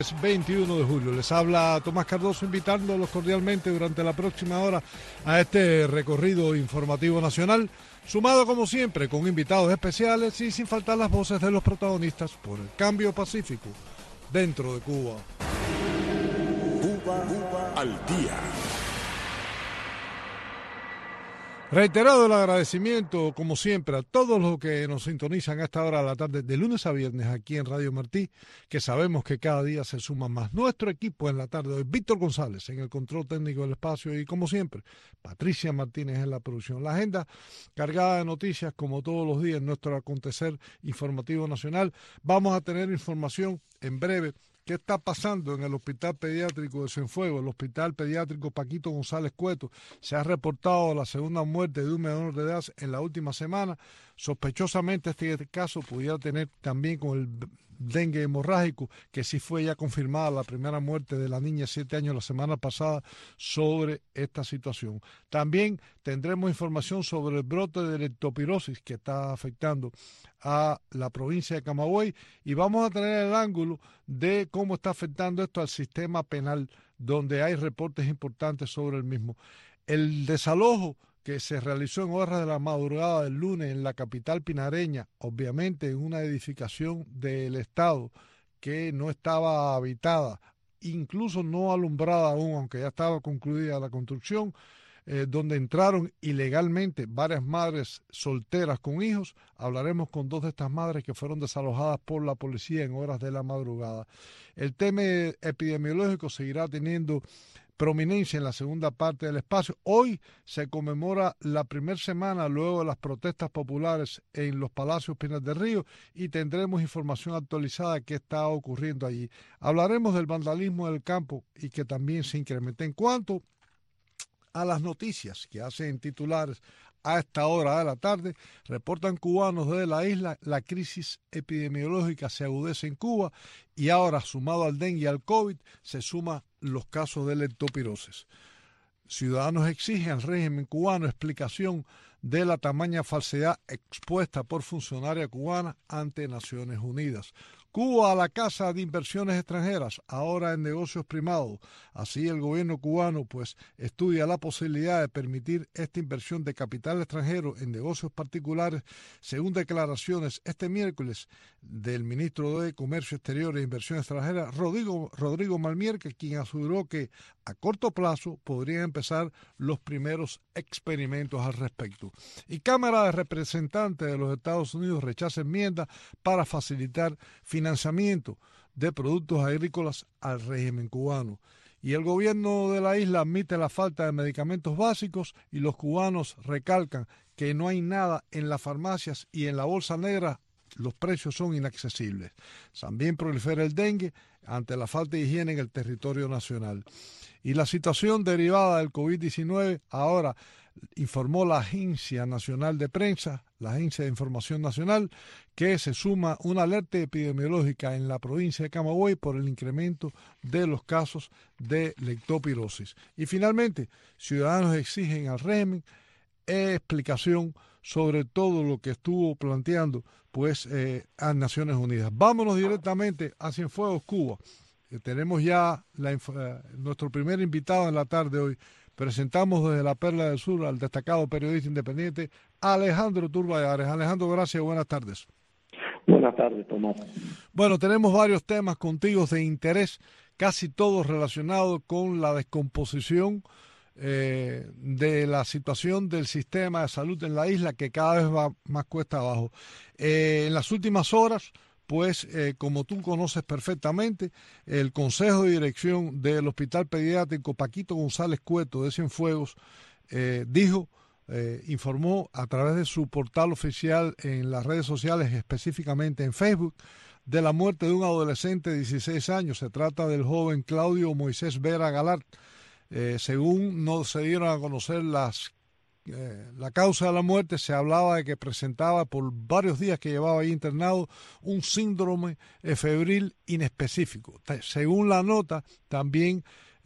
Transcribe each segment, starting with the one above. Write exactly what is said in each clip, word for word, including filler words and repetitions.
veintiuno de julio. Les habla Tomás Cardoso, invitándolos cordialmente durante la próxima hora a este recorrido informativo nacional, sumado como siempre con invitados especiales y sin faltar las voces de los protagonistas por el cambio pacífico dentro de Cuba. Cuba, Cuba al día. Reiterado el agradecimiento, como siempre, a todos los que nos sintonizan a esta hora de la tarde, de lunes a viernes, aquí en Radio Martí, que sabemos que cada día se suma más. Nuestro equipo en la tarde de hoy, Víctor González en el control técnico del espacio y, como siempre, Patricia Martínez en la producción. La agenda cargada de noticias, como todos los días, en nuestro acontecer informativo nacional. Vamos a tener información en breve. ¿Qué está pasando en el Hospital Pediátrico de Cienfuegos, el Hospital Pediátrico Paquito González Cueto? Se ha reportado la segunda muerte de un menor de edad en la última semana. Sospechosamente este caso pudiera tener también con el dengue hemorrágico, que sí fue ya confirmada la primera muerte de la niña de siete años la semana pasada sobre esta situación. También tendremos información sobre el brote de leptospirosis que está afectando a la provincia de Camagüey y vamos a tener el ángulo de cómo está afectando esto al sistema penal, donde hay reportes importantes sobre el mismo. El desalojo que se realizó en horas de la madrugada del lunes en la capital pinareña, obviamente en una edificación del Estado que no estaba habitada, incluso no alumbrada aún, aunque ya estaba concluida la construcción, eh, donde entraron ilegalmente varias madres solteras con hijos. Hablaremos con dos de estas madres que fueron desalojadas por la policía en horas de la madrugada. El tema epidemiológico seguirá teniendo prominencia en la segunda parte del espacio. Hoy se conmemora la primera semana luego de las protestas populares en los Palacios Pinar del Río y tendremos información actualizada de qué está ocurriendo allí. Hablaremos del vandalismo del campo y que también se incrementa. En cuanto a las noticias que hacen titulares a esta hora de la tarde, reportan cubanos desde la isla, la crisis epidemiológica se agudece en Cuba y ahora, sumado al dengue y al COVID, se suman los casos de leptospirosis. Ciudadanos exigen al régimen cubano explicación de la tamaña falsedad expuesta por funcionaria cubana ante Naciones Unidas. Cuba a la Casa de Inversiones Extranjeras, ahora en negocios privados. Así el gobierno cubano pues estudia la posibilidad de permitir esta inversión de capital extranjero en negocios particulares, según declaraciones este miércoles del ministro de Comercio Exterior e Inversión Extranjera, Rodrigo, Rodrigo Malmierque, quien aseguró que a corto plazo podrían empezar los primeros experimentos al respecto. Y Cámara de Representantes de los Estados Unidos rechaza enmienda para facilitar financiamiento de productos agrícolas al régimen cubano. Y el gobierno de la isla admite la falta de medicamentos básicos y los cubanos recalcan que no hay nada en las farmacias y en la bolsa negra. Los precios son inaccesibles. También prolifera el dengue ante la falta de higiene en el territorio nacional. Y la situación derivada del COVID diecinueve, ahora informó la Agencia Nacional de Prensa, la Agencia de Información Nacional, que se suma una alerta epidemiológica en la provincia de Camagüey por el incremento de los casos de leptospirosis. Y finalmente, ciudadanos exigen al régimen explicación sobre todo lo que estuvo planteando pues eh, a Naciones Unidas. Vámonos directamente a Cienfuegos, Cuba. Eh, tenemos ya la, eh, nuestro primer invitado en la tarde hoy. Presentamos desde la Perla del Sur al destacado periodista independiente Alejandro Turbayares. Alejandro, gracias, buenas tardes. Buenas tardes, Tomás. Bueno, tenemos varios temas contigo de interés, casi todos relacionados con la descomposición eh, de la situación del sistema de salud en la isla, que cada vez va más cuesta abajo. Eh, en las últimas horas, pues eh, como tú conoces perfectamente, el Consejo de Dirección del Hospital Pediátrico Paquito González Cueto de Cienfuegos eh, dijo, eh, informó a través de su portal oficial en las redes sociales, específicamente en Facebook, de la muerte de un adolescente de dieciséis años. Se trata del joven Claudio Moisés Vera Galart. Eh, según nos se dieron a conocer las Eh, la causa de la muerte, se hablaba de que presentaba por varios días que llevaba ahí internado un síndrome febril inespecífico. Según la nota, también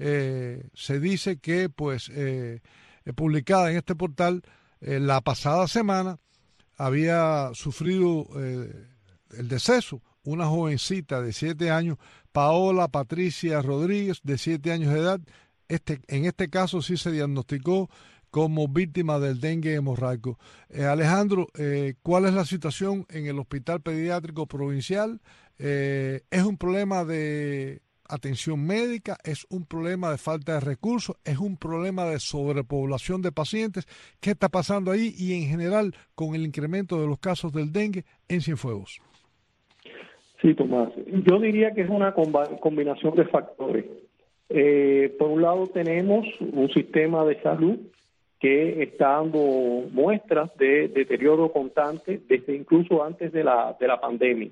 eh, se dice que, pues, eh, publicada en este portal, eh, la pasada semana había sufrido eh, el deceso una jovencita de siete años, Paola Patricia Rodríguez, de siete años de edad. Este, en este caso sí se diagnosticó como víctima del dengue hemorrágico. Eh, Alejandro, eh, ¿cuál es la situación en el Hospital Pediátrico Provincial? Eh, ¿Es un problema de atención médica? ¿Es un problema de falta de recursos? ¿Es un problema de sobrepoblación de pacientes? ¿Qué está pasando ahí y en general con el incremento de los casos del dengue en Cienfuegos? Sí, Tomás. Yo diría que es una combinación de factores. Eh, por un lado tenemos un sistema de salud que está dando muestras de deterioro constante desde incluso antes de la, de la pandemia.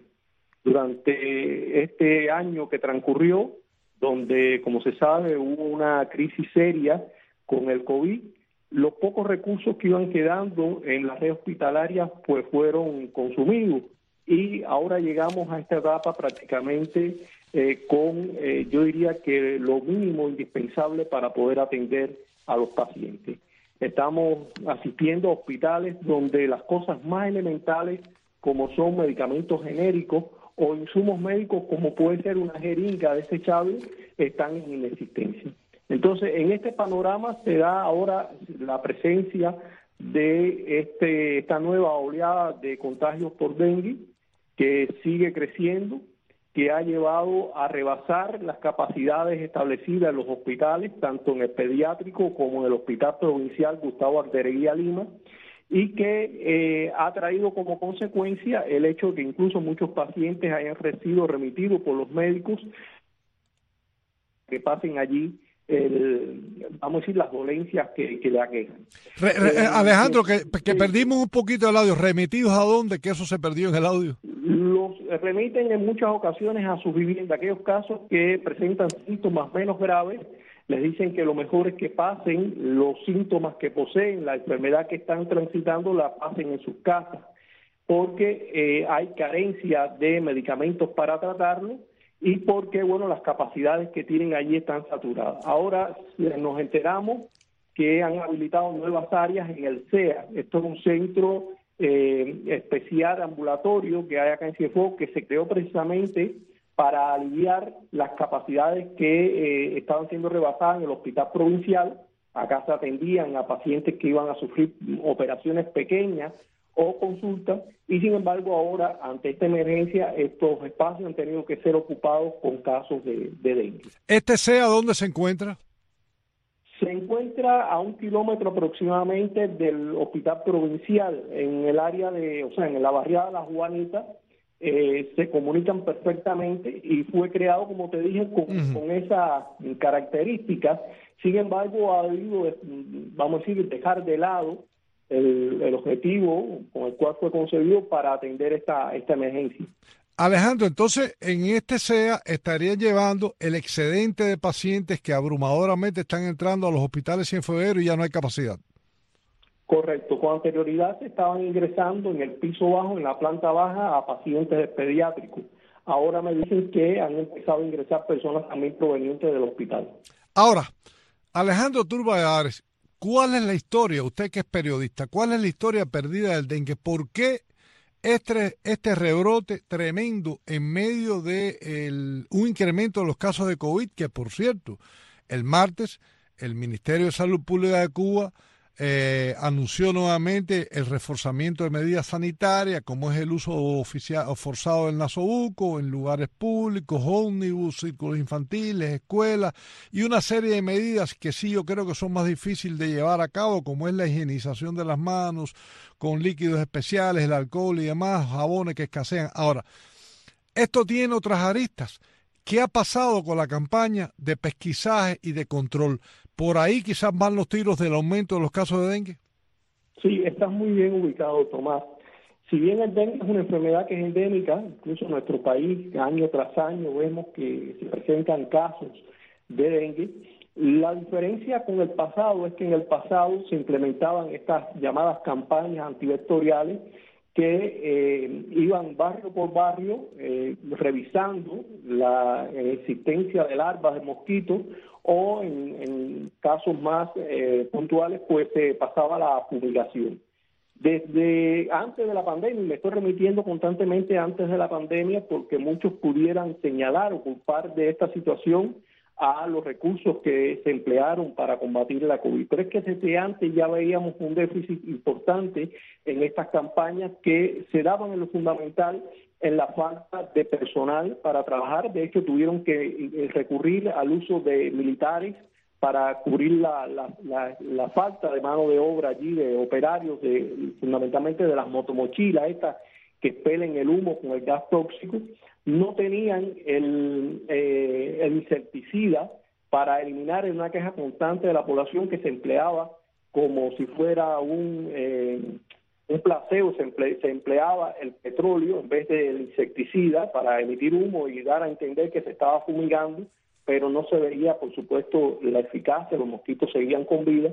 Durante este año que transcurrió, donde, como se sabe, hubo una crisis seria con el COVID, los pocos recursos que iban quedando en la red hospitalaria pues fueron consumidos. Y ahora llegamos a esta etapa prácticamente eh, con, eh, yo diría que lo mínimo indispensable para poder atender a los pacientes. Estamos asistiendo a hospitales donde las cosas más elementales, como son medicamentos genéricos o insumos médicos, como puede ser una jeringa desechable, están en inexistencia. Entonces, en este panorama se da ahora la presencia de este esta nueva oleada de contagios por dengue, que sigue creciendo, que ha llevado a rebasar las capacidades establecidas en los hospitales, tanto en el pediátrico como en el Hospital Provincial Gustavo Artereguía Lima, y que eh, ha traído como consecuencia el hecho de que incluso muchos pacientes hayan sido remitidos por los médicos que pasen allí, el, vamos a decir, las dolencias que, que le aquejan. Re, re, eh, Alejandro, que, que sí, perdimos un poquito el audio. ¿Remitidos a dónde? Que eso se perdió en el audio. Los remiten en muchas ocasiones a sus viviendas. Aquellos casos que presentan síntomas menos graves, les dicen que lo mejor es que pasen los síntomas que poseen, la enfermedad que están transitando, la pasen en sus casas, porque eh, hay carencia de medicamentos para tratarlo y porque, bueno, las capacidades que tienen allí están saturadas. Ahora nos enteramos que han habilitado nuevas áreas en el C E A. Esto es un centro eh, especial ambulatorio que hay acá en Cienfuegos, que se creó precisamente para aliviar las capacidades que eh, estaban siendo rebasadas en el hospital provincial. Acá se atendían a pacientes que iban a sufrir operaciones pequeñas o consultas, y sin embargo ahora, ante esta emergencia, estos espacios han tenido que ser ocupados con casos de, de dengue. ¿Este C E A dónde se encuentra? Se encuentra a un kilómetro aproximadamente del hospital provincial, en el área de, o sea, en la barriada de La Juanita. Eh, se comunican perfectamente y fue creado, como te dije, con, uh-huh. con esas características. Sin embargo, ha habido, vamos a decir, dejar de lado el, el objetivo con el cual fue concebido para atender esta, esta emergencia. Alejandro, entonces en este C E A estarían llevando el excedente de pacientes que abrumadoramente están entrando a los hospitales cienfuegueros y ya no hay capacidad. Correcto, con anterioridad se estaban ingresando en el piso bajo, en la planta baja, a pacientes pediátricos. Ahora me dicen que han empezado a ingresar personas también provenientes del hospital. Ahora, Alejandro Turbay-Ares, ¿cuál es la historia, usted que es periodista, cuál es la historia perdida del dengue? ¿Por qué este, este rebrote tremendo en medio de el, un incremento de los casos de COVID? Que, por cierto, el martes el Ministerio de Salud Pública de Cuba Eh, anunció nuevamente el reforzamiento de medidas sanitarias, como es el uso oficial o forzado del nasobuco en lugares públicos, ómnibus, círculos infantiles, escuelas, y una serie de medidas que sí yo creo que son más difíciles de llevar a cabo, como es la higienización de las manos con líquidos especiales, el alcohol y demás, jabones que escasean. Ahora, esto tiene otras aristas. ¿Qué ha pasado con la campaña de pesquisaje y de control? ¿Por ahí quizás van los tiros del aumento de los casos de dengue? Sí, estás muy bien ubicado, Tomás. Si bien el dengue es una enfermedad que es endémica, incluso en nuestro país, año tras año, vemos que se presentan casos de dengue. La diferencia con el pasado es que en el pasado se implementaban estas llamadas campañas antivectoriales que eh, iban barrio por barrio eh, revisando la existencia de larvas de mosquitos, o en, en casos más eh, puntuales pues se eh, pasaba la fumigación. Desde antes de la pandemia, y me estoy remitiendo constantemente antes de la pandemia, porque muchos pudieran señalar o culpar de esta situación a los recursos que se emplearon para combatir la COVID. Pero es que desde antes ya veíamos un déficit importante en estas campañas que se daban en lo fundamental en la falta de personal para trabajar. De hecho, tuvieron que recurrir al uso de militares para cubrir la, la, la, la falta de mano de obra allí, de operarios, de, fundamentalmente de las motomochilas estas que expelen el humo con el gas tóxico. No tenían el, eh, el insecticida para eliminar en una queja constante de la población que se empleaba como si fuera un, eh, un placebo, se, emple, se empleaba el petróleo en vez del insecticida para emitir humo y dar a entender que se estaba fumigando, pero no se veía, por supuesto, la eficacia, los mosquitos seguían con vida.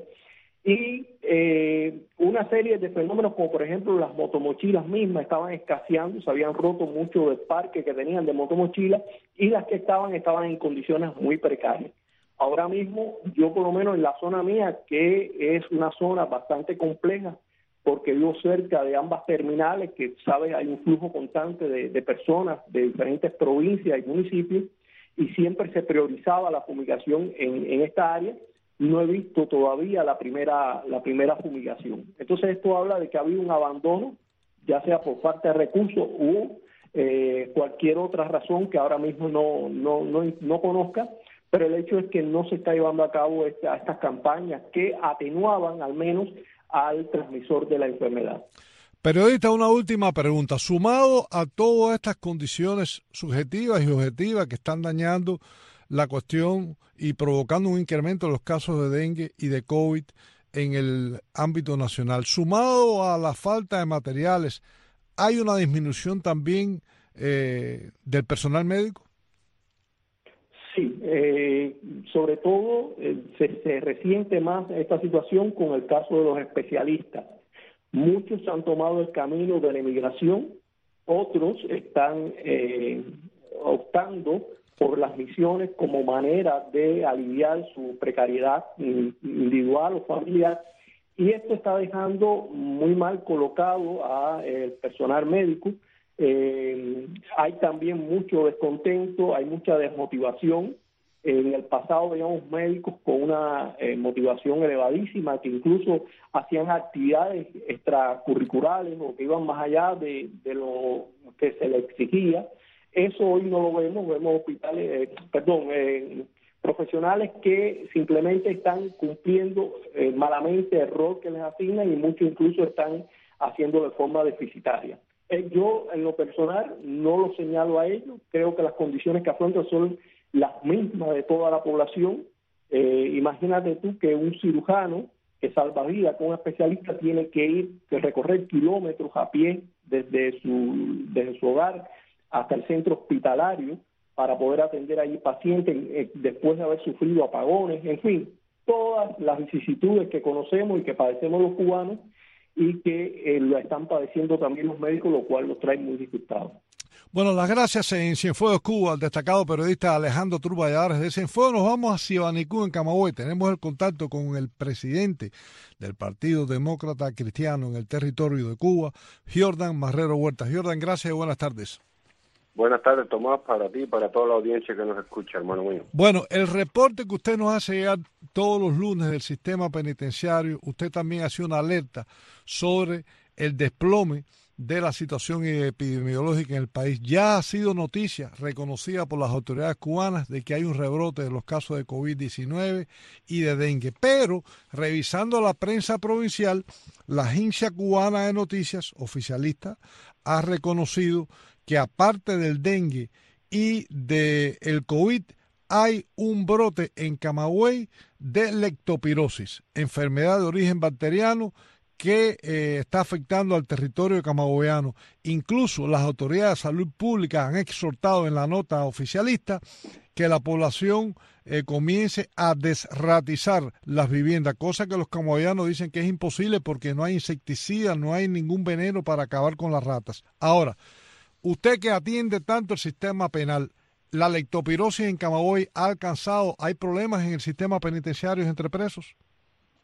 Y eh, una serie de fenómenos como por ejemplo las motomochilas mismas estaban escaseando, se habían roto mucho del parque que tenían de motomochilas y las que estaban estaban en condiciones muy precarias. Ahora mismo yo por lo menos en la zona mía, que es una zona bastante compleja porque vivo cerca de ambas terminales, que sabes hay un flujo constante de, de personas de diferentes provincias y municipios y siempre se priorizaba la fumigación en, en esta área. No he visto todavía la primera la primera fumigación. Entonces esto habla de que ha habido un abandono, ya sea por falta de recursos u eh, cualquier otra razón que ahora mismo no, no, no, no conozca, pero el hecho es que no se está llevando a cabo esta, estas campañas que atenuaban al menos al transmisor de la enfermedad. Periodista, una última pregunta. Sumado a todas estas condiciones subjetivas y objetivas que están dañando la cuestión y provocando un incremento de los casos de dengue y de COVID en el ámbito nacional, sumado a la falta de materiales, ¿hay una disminución también eh, del personal médico? Sí, eh, sobre todo eh, se, se resiente más esta situación con el caso de los especialistas. Muchos han tomado el camino de la emigración, otros están eh, optando por las misiones como manera de aliviar su precariedad individual o familiar, y esto está dejando muy mal colocado al personal médico. Eh, hay también mucho descontento, hay mucha desmotivación. En el pasado veíamos médicos con una eh, motivación elevadísima, que incluso hacían actividades extracurriculares o que iban más allá de, de lo que se les exigía. Eso hoy no lo vemos, vemos hospitales, eh, perdón, eh, profesionales que simplemente están cumpliendo eh, malamente el rol que les asignan y muchos incluso están haciendo de forma deficitaria. Eh, yo, en lo personal, no lo señalo a ellos, creo que las condiciones que afrontan son las mismas de toda la población. Eh, imagínate tú que un cirujano que salva vidas con un especialista tiene que ir, que recorrer kilómetros a pie desde su, desde su hogar hasta el centro hospitalario para poder atender allí pacientes eh, después de haber sufrido apagones, en fin, todas las vicisitudes que conocemos y que padecemos los cubanos y que eh, lo están padeciendo también los médicos, lo cual los trae muy disgustados. Bueno, las gracias en Cienfuegos, Cuba, al destacado periodista Alejandro Tur Valladares. De Cienfuegos nos vamos a Cibanicú, en Camagüey. Tenemos el contacto con el presidente del Partido Demócrata Cristiano en el territorio de Cuba, Jordan Marrero Huerta. Jordan, gracias y buenas tardes. Buenas tardes, Tomás, para ti y para toda la audiencia que nos escucha, hermano mío. Bueno, el reporte que usted nos hace llegar todos los lunes del sistema penitenciario, usted también hace una alerta sobre el desplome de la situación epidemiológica en el país. Ya ha sido noticia reconocida por las autoridades cubanas de que hay un rebrote de los casos de COVID diecinueve y de dengue, pero revisando la prensa provincial, la agencia cubana de noticias oficialista ha reconocido que aparte del dengue y del COVID, hay un brote en Camagüey de leptospirosis, enfermedad de origen bacteriano que eh, está afectando al territorio camagüeyano. Incluso las autoridades de salud pública han exhortado en la nota oficialista que la población eh, comience a desratizar las viviendas, cosa que los camagüeyanos dicen que es imposible porque no hay insecticidas, no hay ningún veneno para acabar con las ratas. Ahora, usted que atiende tanto el sistema penal, ¿la leptospirosis en Camagüey ha alcanzado, hay problemas en el sistema penitenciario entre presos?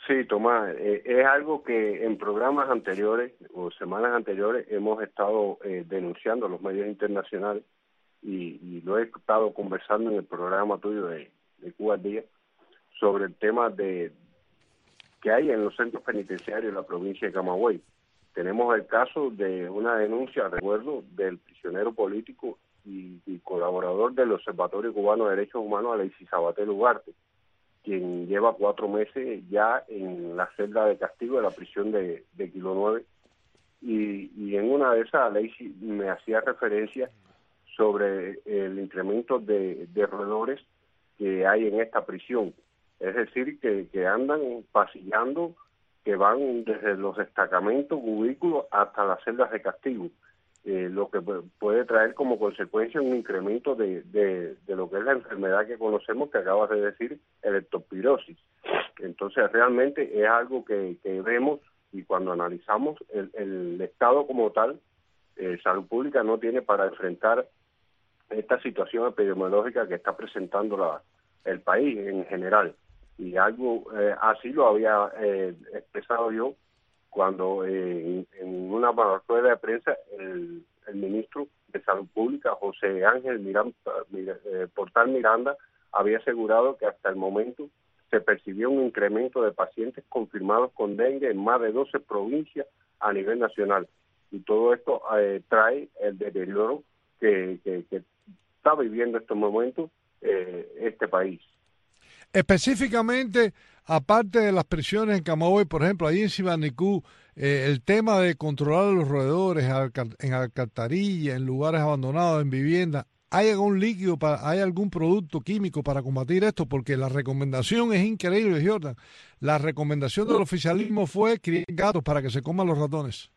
Sí, Tomás, eh, es algo que en programas anteriores o semanas anteriores hemos estado eh, denunciando a los medios internacionales y, y lo he estado conversando en el programa tuyo de, de Cuba al Día sobre el tema de que hay en los centros penitenciarios de la provincia de Camagüey. Tenemos el caso de una denuncia, recuerdo, del prisionero político y, y colaborador del Observatorio Cubano de Derechos Humanos, Alexis Sabater Ugarte, quien lleva cuatro meses ya en la celda de castigo de la prisión de, de Kilo nueve. Y, y en una de esas, Alexis me hacía referencia sobre el incremento de, de roedores que hay en esta prisión. Es decir, que, que andan pasillando, que van desde los destacamentos, cubículos, hasta las celdas de castigo, eh, lo que puede traer como consecuencia un incremento de, de, de lo que es la enfermedad que conocemos, que acabas de decir, el leptospirosis. Entonces, realmente es algo que, que vemos, y cuando analizamos el, el Estado como tal, eh, Salud Pública no tiene para enfrentar esta situación epidemiológica que está presentando la, el país en general. Y algo eh, así lo había eh, expresado yo cuando eh, en, en una rueda de prensa el, el ministro de Salud Pública, José Ángel Miranda, eh, Portal Miranda, había asegurado que hasta el momento se percibió un incremento de pacientes confirmados con dengue en más de doce provincias a nivel nacional. Y todo esto eh, trae el deterioro que, que, que está viviendo en estos momentos eh, este país. Específicamente, aparte de las prisiones en Camagüey, por ejemplo, ahí en Sibanicú, eh, el tema de controlar los roedores en alcantarilla, en lugares abandonados, en viviendas, ¿hay algún líquido, para, hay algún producto químico para combatir esto? Porque la recomendación es increíble, Jordan. La recomendación del oficialismo fue criar gatos para que se coman los ratones.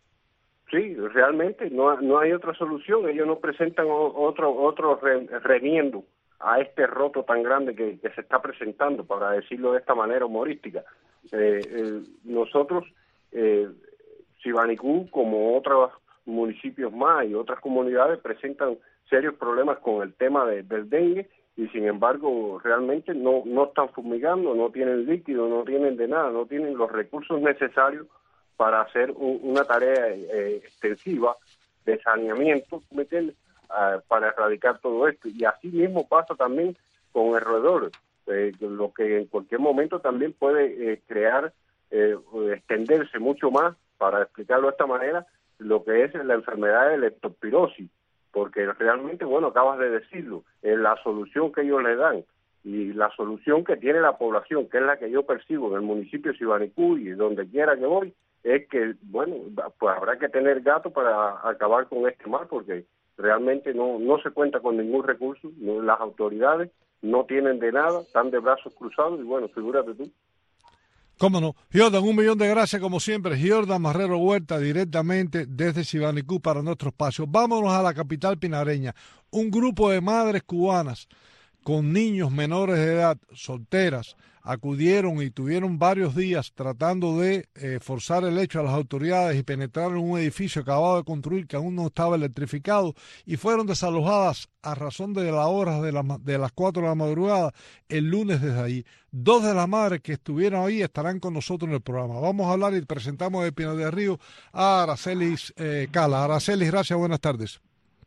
Sí, realmente no, no hay otra solución. Ellos no presentan otro, otro re, remiendo a este roto tan grande que, que se está presentando, para decirlo de esta manera humorística. Eh, eh, nosotros, eh, Sibanicú, como otros municipios más y otras comunidades, presentan serios problemas con el tema de, del dengue, y sin embargo realmente no, no están fumigando, no tienen líquido, no tienen de nada, no tienen los recursos necesarios para hacer un, una tarea eh, extensiva de saneamiento, ¿me entiendes?, Uh, para erradicar todo esto. Y así mismo pasa también con el roedor, eh, lo que en cualquier momento también puede eh, crear, eh, extenderse mucho más, para explicarlo de esta manera, lo que es la enfermedad de leptospirosis, porque realmente, bueno, acabas de decirlo, es la solución que ellos le dan y la solución que tiene la población, que es la que yo percibo en el municipio de Sibanicú y donde quiera que voy, es que, bueno, pues habrá que tener gato para acabar con este mal, porque realmente no no se cuenta con ningún recurso, no, las autoridades no tienen de nada, están de brazos cruzados y bueno, figúrate tú. ¿Cómo no? Jordan, un millón de gracias como siempre. Jordan Marrero Huerta, directamente desde Sibanicú para nuestro espacio. Vámonos a la capital pinareña. Un grupo de madres cubanas con niños menores de edad, solteras, acudieron y tuvieron varios días tratando de eh, forzar el hecho a las autoridades y penetrar en un edificio acabado de construir que aún no estaba electrificado, y fueron desalojadas a razón de las horas de, la, de las cuatro de la madrugada el lunes desde ahí. Dos de las madres que estuvieron ahí estarán con nosotros en el programa. Vamos a hablar y presentamos de Pinar del Río a Aracelis eh, Cala. Aracelis, gracias, buenas tardes.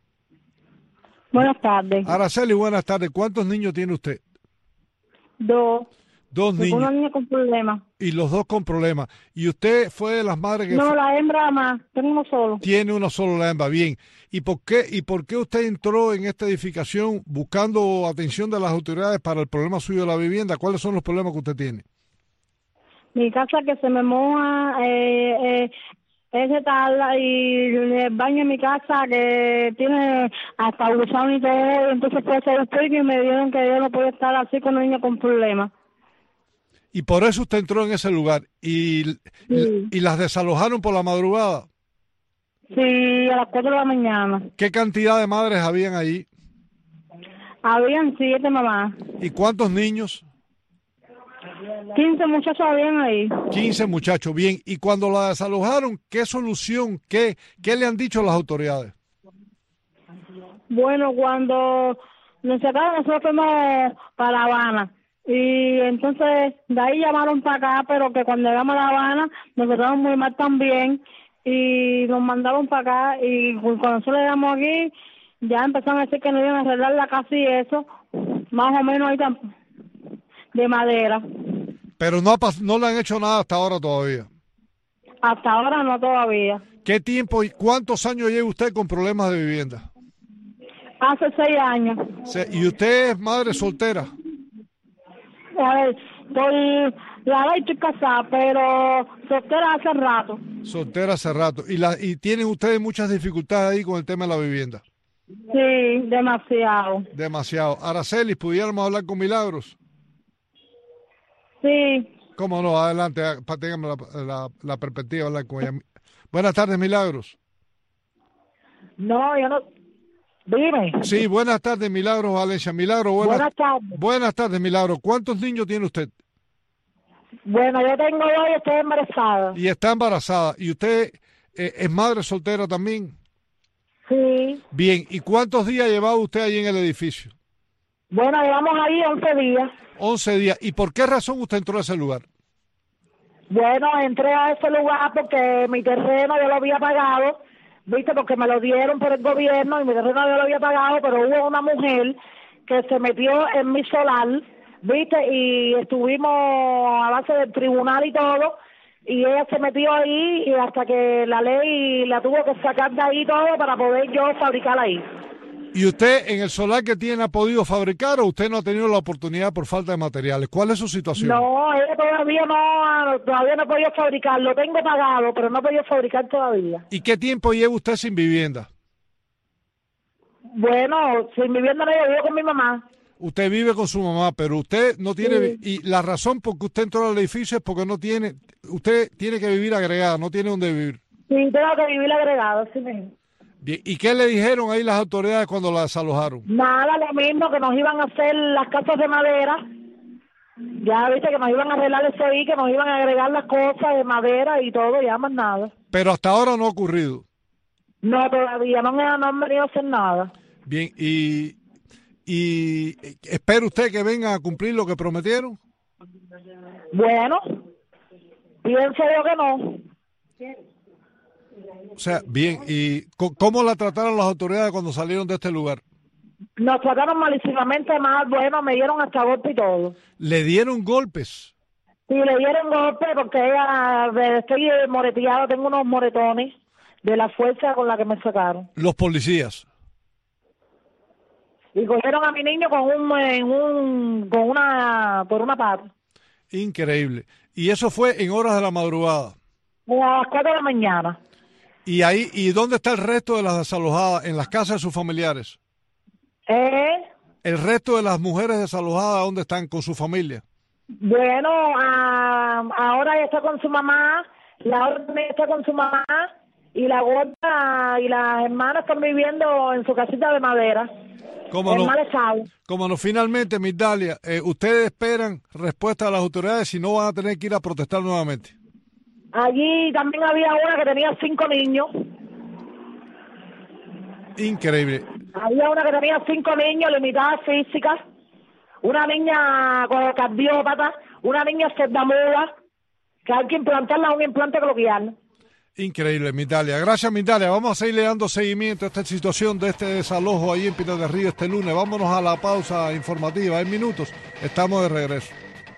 Buenas tardes. Araceli, buenas tardes. ¿Cuántos niños tiene usted? Dos. Dos niños. Una niña con problemas. Y los dos con problemas. ¿Y usted fue de las madres que... No, fue... la hembra más. Tengo uno solo. Tiene uno solo la hembra, bien. ¿Y por qué y por qué usted entró en esta edificación buscando atención de las autoridades para el problema suyo de la vivienda? ¿Cuáles son los problemas que usted tiene? Mi casa que se me moja, eh, eh, es de tabla, y el baño en mi casa que tiene hasta gusano y todo, entonces fue a hacer estudio y me dijeron que yo no podía estar así con un niño con problemas. Y por eso usted entró en ese lugar. ¿Y, sí. y las desalojaron por la madrugada? Sí, a las cuatro de la mañana. ¿Qué cantidad de madres habían allí? Habían siete mamás. ¿Y cuántos niños? quince muchachos habían ahí. quince muchachos, bien. Y cuando la desalojaron, ¿qué solución, qué, qué le han dicho las autoridades? Bueno, cuando nos sacaron, nosotros fuimos para La Habana. Y entonces de ahí llamaron para acá, pero que cuando llegamos a La Habana nos trataron muy mal también y nos mandaron para acá, y cuando nosotros llegamos aquí ya empezaron a decir que nos iban a arreglar la casa y eso, más o menos ahí tam- de madera. Pero no, ha pas- no le han hecho nada hasta ahora todavía. Hasta ahora no todavía. ¿Qué tiempo y cuántos años lleva usted con problemas de vivienda? Hace seis años. Se- ¿Y usted es madre soltera? A ver, por la ley estoy casada, pero soltera hace rato. Soltera hace rato. ¿Y, la, y tienen ustedes muchas dificultades ahí con el tema de la vivienda? Sí, demasiado. Demasiado. Araceli, ¿pudiéramos hablar con Milagros? Sí. Cómo no, adelante, para tengamos la, la, la perspectiva de hablar con ella. Buenas tardes, Milagros. No, yo no... Dime. Sí, buenas tardes, Milagros Valencia. Milagros, buenas, Buenas tardes. Buenas tardes, Milagros. ¿Cuántos niños tiene usted? Bueno, yo tengo dos y estoy embarazada. Y está embarazada. ¿Y usted eh, es madre soltera también? Sí. Bien, ¿y cuántos días llevaba usted ahí en el edificio? Bueno, llevamos ahí once días. once días. ¿Y por qué razón usted entró a ese lugar? Bueno, entré a ese lugar porque mi terreno yo lo había pagado, viste, porque me lo dieron por el gobierno y mi terreno yo lo había pagado, pero hubo una mujer que se metió en mi solar, viste, y estuvimos a base del tribunal y todo, y ella se metió ahí y hasta que la ley la tuvo que sacar de ahí todo para poder yo fabricar ahí. ¿Y usted en el solar que tiene ha podido fabricar o usted no ha tenido la oportunidad por falta de materiales? ¿Cuál es su situación? No, ella todavía no, todavía no he podido fabricar, lo tengo pagado, pero no he podido fabricar todavía. ¿Y qué tiempo lleva usted sin vivienda? Bueno, sin vivienda no, yo vivo con mi mamá. Usted vive con su mamá, pero usted no tiene... Sí. Y la razón por que usted entró al edificio es porque no tiene... Usted tiene que vivir agregada, no tiene donde vivir. Sí, tengo que vivir agregado, sí mismo. Bien, ¿y qué le dijeron ahí las autoridades cuando la desalojaron? Nada, lo mismo, que nos iban a hacer las casas de madera. Ya viste que nos iban a arreglar eso ahí, que nos iban a agregar las cosas de madera y todo, ya más nada. Pero hasta ahora no ha ocurrido. No, todavía no, me- no han venido a hacer nada. Bien, y, y ¿espera usted que vengan a cumplir lo que prometieron? Bueno, pienso yo que no. O sea, bien, ¿y co- cómo la trataron las autoridades cuando salieron de este lugar? Nos trataron malísimamente mal, bueno, me dieron hasta golpe y todo. ¿Le dieron golpes? Sí, le dieron golpe porque ella, eh, estoy moreteado, tengo unos moretones de la fuerza con la que me sacaron. Los policías. Y cogieron a mi niño con un, en un, con una, por una pata. Increíble. Y eso fue en horas de la madrugada. A las cuatro de la mañana. ¿Y ahí, y dónde está el resto de las desalojadas? ¿En las casas de sus familiares? Eh, ¿El resto de las mujeres desalojadas dónde están? ¿Con su familia? bueno, ah, ahora ella está con su mamá, la otra también está con su mamá, y la gorda y las hermanas están viviendo en su casita de madera. ¿Cómo en no? mal estado. Como no, finalmente, Migdalia, eh, ustedes esperan respuesta de las autoridades si no van a tener que ir a protestar nuevamente. Allí también había una que tenía cinco niños. Increíble. Había una que tenía cinco niños, limitadas físicas. Una niña con cardiópata, una niña sordamuda, que hay que implantarla a un implante coloquial. Increíble, Migdalia. Gracias, Migdalia. Vamos a seguirle dando seguimiento a esta situación de este desalojo ahí en Pinar del Río este lunes. Vámonos a la pausa informativa. En minutos estamos de regreso.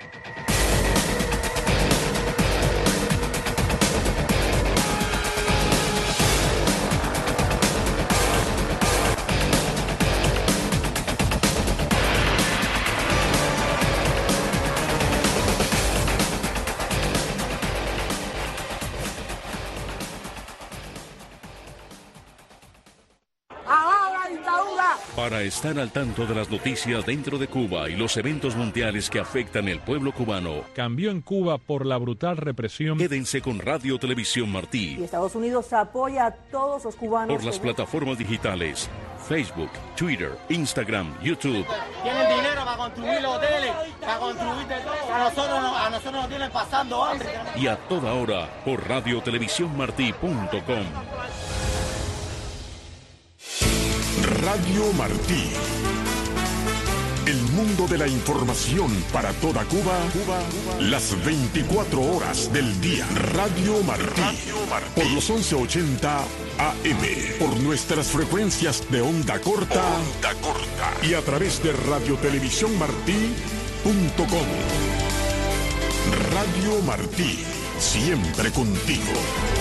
Para estar al tanto de las noticias dentro de Cuba y los eventos mundiales que afectan el pueblo cubano, cambió en Cuba por la brutal represión. quédense con Radio Televisión Martí. Y Estados Unidos apoya a todos los cubanos. Por las plataformas digitales, Facebook, Twitter, Instagram, YouTube. Tienen dinero para construir los hoteles, para construir de todo. A nosotros, no, a nosotros nos tienen pasando hambre. Y a toda hora por radio televisión martí punto com. Radio Martí. El mundo de la información para toda Cuba, Cuba, las veinticuatro horas del día. Radio Martí, Radio Martí. Por los once ochenta A M, por nuestras frecuencias de onda corta, onda corta y a través de radiotelevisión martí punto com. Radio Martí, siempre contigo.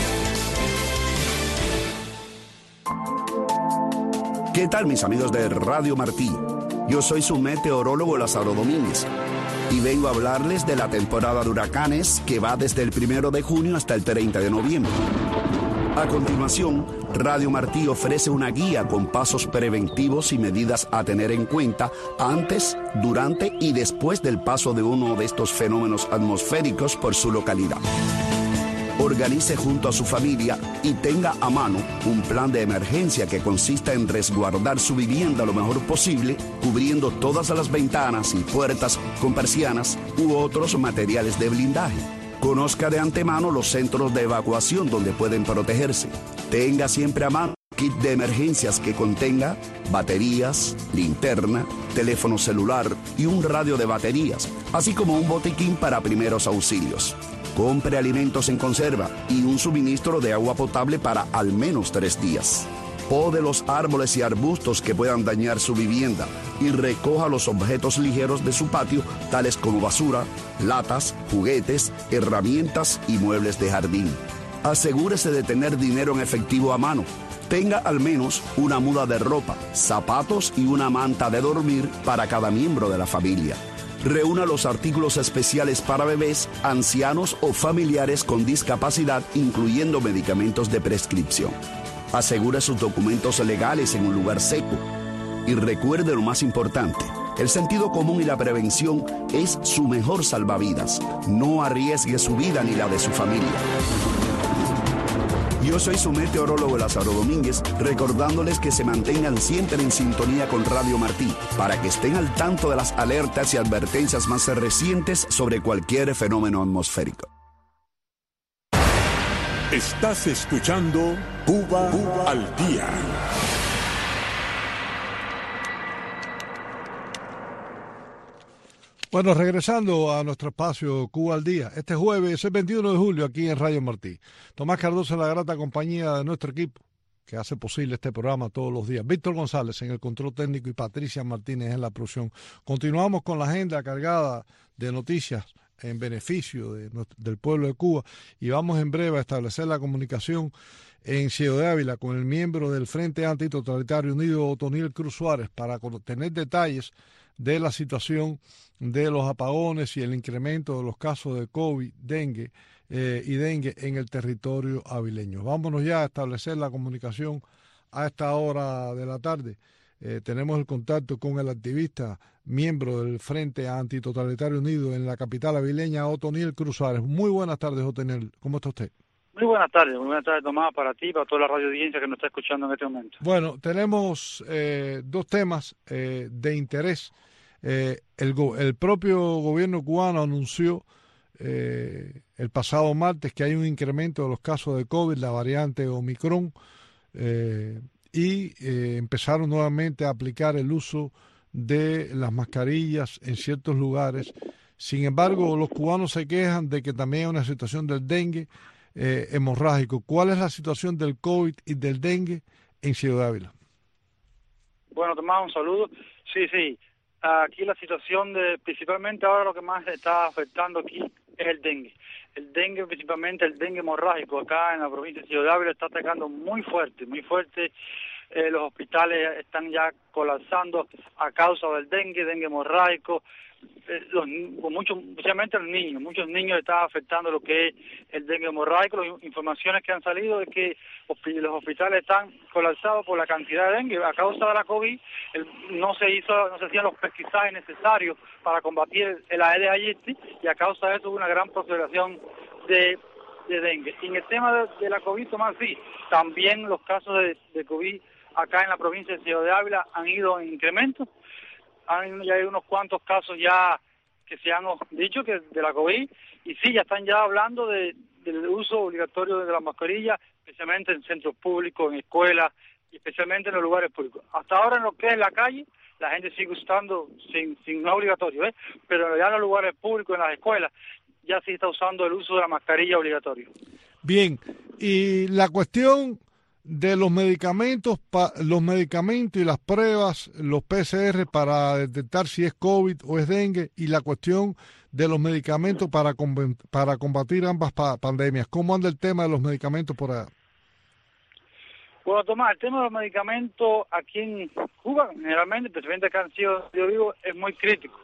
¿Qué tal, mis amigos de Radio Martí? Yo soy su meteorólogo Lázaro Domínguez y vengo a hablarles de la temporada de huracanes que va desde el primero de junio hasta el treinta de noviembre. A continuación, Radio Martí ofrece una guía con pasos preventivos y medidas a tener en cuenta antes, durante y después del paso de uno de estos fenómenos atmosféricos por su localidad. Organice junto a su familia y tenga a mano un plan de emergencia que consista en resguardar su vivienda lo mejor posible, cubriendo todas las ventanas y puertas con persianas u otros materiales de blindaje. Conozca de antemano los centros de evacuación donde pueden protegerse. Tenga siempre a mano un kit de emergencias que contenga baterías, linterna, teléfono celular y un radio de baterías, así como un botiquín para primeros auxilios. Compre alimentos en conserva y un suministro de agua potable para al menos tres días. Pode los árboles y arbustos que puedan dañar su vivienda y recoja los objetos ligeros de su patio, tales como basura, latas, juguetes, herramientas y muebles de jardín. Asegúrese de tener dinero en efectivo a mano. Tenga al menos una muda de ropa, zapatos y una manta de dormir para cada miembro de la familia. Reúna los artículos especiales para bebés, ancianos o familiares con discapacidad, incluyendo medicamentos de prescripción. Asegure sus documentos legales en un lugar seco. Y recuerde lo más importante, el sentido común y la prevención es su mejor salvavidas. No arriesgue su vida ni la de su familia. Yo soy su meteorólogo Lázaro Domínguez, recordándoles que se mantengan siempre en sintonía con Radio Martí, para que estén al tanto de las alertas y advertencias más recientes sobre cualquier fenómeno atmosférico. Estás escuchando Cuba, Cuba al Día. Bueno, regresando a nuestro espacio Cuba al Día, este jueves, el veintiuno de julio, aquí en Radio Martí. Tomás Cardoso, la grata compañía de nuestro equipo, que hace posible este programa todos los días. Víctor González en el control técnico y Patricia Martínez en la producción. Continuamos con la agenda cargada de noticias en beneficio de, del pueblo de Cuba y vamos en breve a establecer la comunicación en Ciudad de Ávila con el miembro del Frente Antitotalitario Unido, Otoniel Cruz Suárez, para tener detalles de la situación de los apagones y el incremento de los casos de COVID, dengue eh, y dengue en el territorio avileño. Vámonos ya a establecer la comunicación a esta hora de la tarde. Eh, tenemos el contacto con el activista, miembro del Frente Antitotalitario Unido en la capital avileña, Otoniel Cruz Suárez. Muy buenas tardes, Otoniel. ¿Cómo está usted? Muy buenas tardes, muy buenas tardes, Tomás, para ti y para toda la radio audiencia que nos está escuchando en este momento. Bueno, tenemos eh, dos temas eh, de interés. Eh, el, go el propio gobierno cubano anunció eh, el pasado martes que hay un incremento de los casos de COVID, la variante Omicron, eh, y eh, empezaron nuevamente a aplicar el uso de las mascarillas en ciertos lugares. Sin embargo, los cubanos se quejan de que también hay una situación del dengue eh, hemorrágico. ¿Cuál es la situación del COVID y del dengue en Ciudad de Ávila? Bueno, Tomás, un saludo. Sí, sí. Aquí la situación de, principalmente ahora lo que más está afectando aquí es el dengue. El dengue, principalmente el dengue hemorrágico, acá en la provincia de Ciudad de Ávila está atacando muy fuerte, muy fuerte. Eh, los hospitales están ya colapsando a causa del dengue, dengue hemorrágico. Eh, los, muchos, especialmente los niños, muchos niños está afectando lo que es el dengue hemorrágico. Las informaciones que han salido es que los hospitales están colapsados por la cantidad de dengue. A causa de la COVID el, no se hizo, no se hacían los pesquisajes necesarios para combatir el, el Aedes aegypti y a causa de eso hubo una gran proliferación de, de dengue. Y en el tema de, de la COVID, Tomás, sí, también los casos de, de COVID acá en la provincia de Ciudad de Ávila han ido en incremento. Hay, ya hay unos cuantos casos ya que se han dicho que de la COVID y sí, ya están ya hablando de, del uso obligatorio de la mascarilla, especialmente en centros públicos, en escuelas y especialmente en los lugares públicos. Hasta ahora en lo que es la calle, la gente sigue usando, sin, sin no obligatorio, ¿eh? Pero ya en los lugares públicos, en las escuelas, ya sí está usando el uso de la mascarilla obligatorio. Bien, y la cuestión de los medicamentos, pa, los medicamentos y las pruebas, los P C R para detectar si es COVID o es dengue, y la cuestión de los medicamentos para, para combatir ambas pa pandemias. ¿Cómo anda el tema de los medicamentos por allá? Bueno, Tomás, el tema de los medicamentos aquí en Cuba, generalmente, especialmente acá en Ciudad de Vivo, es muy crítico.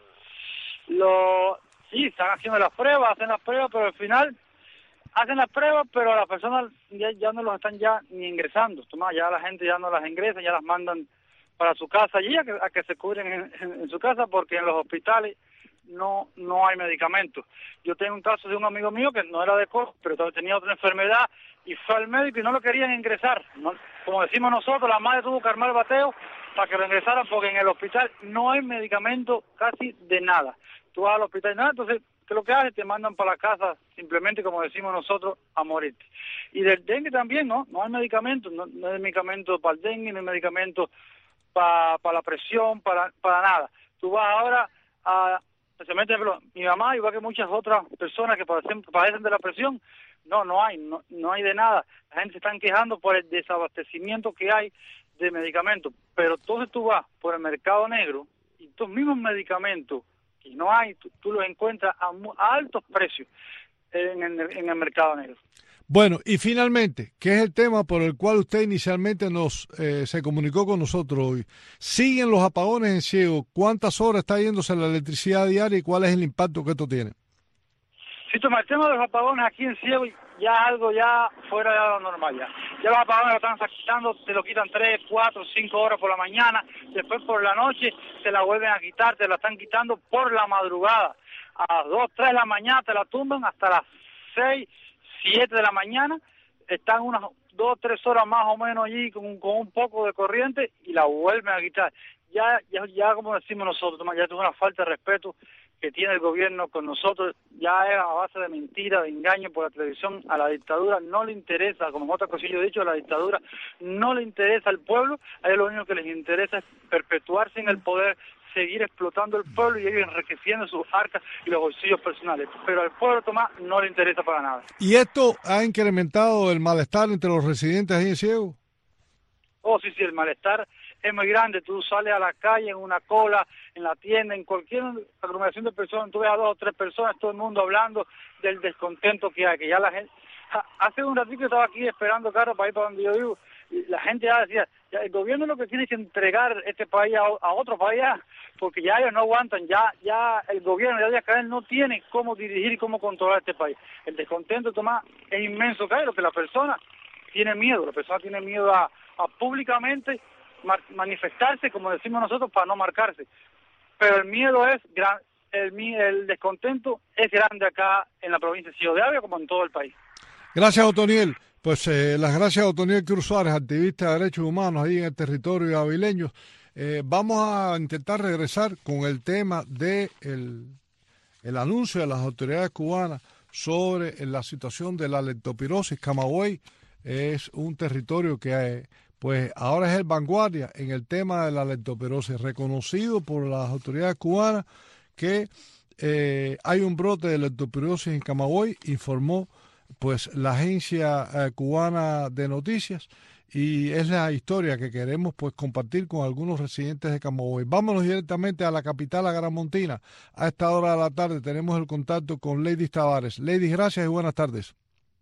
Lo, sí, están haciendo las pruebas, hacen las pruebas, pero al final hacen las pruebas, pero a las personas ya, ya no los están ya ni ingresando. Tomás, ya la gente ya no las ingresa, ya las mandan para su casa allí a que, a que se cubren en, en, en su casa, porque en los hospitales no no hay medicamentos. Yo tengo un caso de un amigo mío que no era de COVID, pero tenía otra enfermedad y fue al médico y no lo querían ingresar. ¿No? Como decimos nosotros, la madre tuvo que armar el bateo para que lo ingresaran, porque en el hospital no hay medicamento casi de nada. Tú vas al hospital y nada, entonces, ¿qué es lo que haces? Te mandan para la casa, simplemente, como decimos nosotros, a morirte. Y del dengue también, ¿no? No hay medicamentos, no, no hay medicamento para el dengue, no hay medicamento para, para la presión, para, para nada. Tú vas ahora a... especialmente mi mamá, igual que muchas otras personas que padecen, padecen de la presión, no, no hay, no, no hay de nada. La gente se está quejando por el desabastecimiento que hay de medicamentos, pero entonces tú vas por el mercado negro y estos mismos medicamentos que no hay, tú, tú los encuentras a, a altos precios en el, en el mercado negro. Bueno, y finalmente, ¿qué es el tema por el cual usted inicialmente nos eh, se comunicó con nosotros hoy? ¿Siguen los apagones en Ciego? ¿Cuántas horas está yéndose la electricidad diaria y cuál es el impacto que esto tiene? Sí, toma, el tema de los apagones aquí en Ciego ya es algo ya fuera de lo normal. Ya, ya los apagones lo están quitando, te lo quitan tres, cuatro, cinco horas por la mañana, después por la noche te la vuelven a quitar, te la están quitando por la madrugada. A las dos, tres de la mañana te la tumban hasta las seis, siete de la mañana, están unas dos, tres horas más o menos allí con, con un poco de corriente y la vuelven a quitar. Ya, ya, ya como decimos nosotros, ya es una falta de respeto que tiene el gobierno con nosotros, ya es a base de mentira, de engaño por la televisión. A la dictadura no le interesa, como en otra cosilla yo he dicho, a la dictadura no le interesa al pueblo, a ellos lo único que les interesa es perpetuarse en el poder, seguir explotando el pueblo y ellos enriqueciendo sus arcas y los bolsillos personales. Pero al pueblo, Tomás, no le interesa para nada. ¿Y esto ha incrementado el malestar entre los residentes ahí en Ciego? Oh, sí, sí, el malestar es muy grande. Tú sales a la calle en una cola, en la tienda, en cualquier aglomeración de personas, tú ves a dos o tres personas, todo el mundo hablando del descontento que hay, que ya la gente... Hace un ratito estaba aquí esperando carro para ir para donde yo vivo, y la gente ya decía, ya el gobierno lo que tiene es que entregar este país a, a otro país, porque ya ellos no aguantan, ya ya el gobierno, ya Díaz Canel no tiene cómo dirigir y cómo controlar este país. El descontento, Tomás, es inmenso, que hay, lo que la persona tiene miedo, la persona tiene miedo a, a públicamente manifestarse, como decimos nosotros, para no marcarse. Pero el miedo es gran, el, el descontento es grande acá en la provincia de Ciego de Ávila, como en todo el país. Gracias, Otoniel. Pues eh, las gracias a Otoniel Cruz Suárez, activista de derechos humanos ahí en el territorio avileño. Eh, vamos a intentar regresar con el tema de el, el anuncio de las autoridades cubanas sobre la situación de la leptospirosis. Camagüey es un territorio que eh, pues ahora es el vanguardia en el tema de la leptospirosis, reconocido por las autoridades cubanas que eh, hay un brote de leptospirosis en Camagüey, informó pues la agencia eh, cubana de noticias, y es la historia que queremos pues compartir con algunos residentes de Camagüey. Vámonos directamente a la capital agramontina. A esta hora de la tarde tenemos el contacto con Lady Tavares. Lady, gracias y buenas tardes.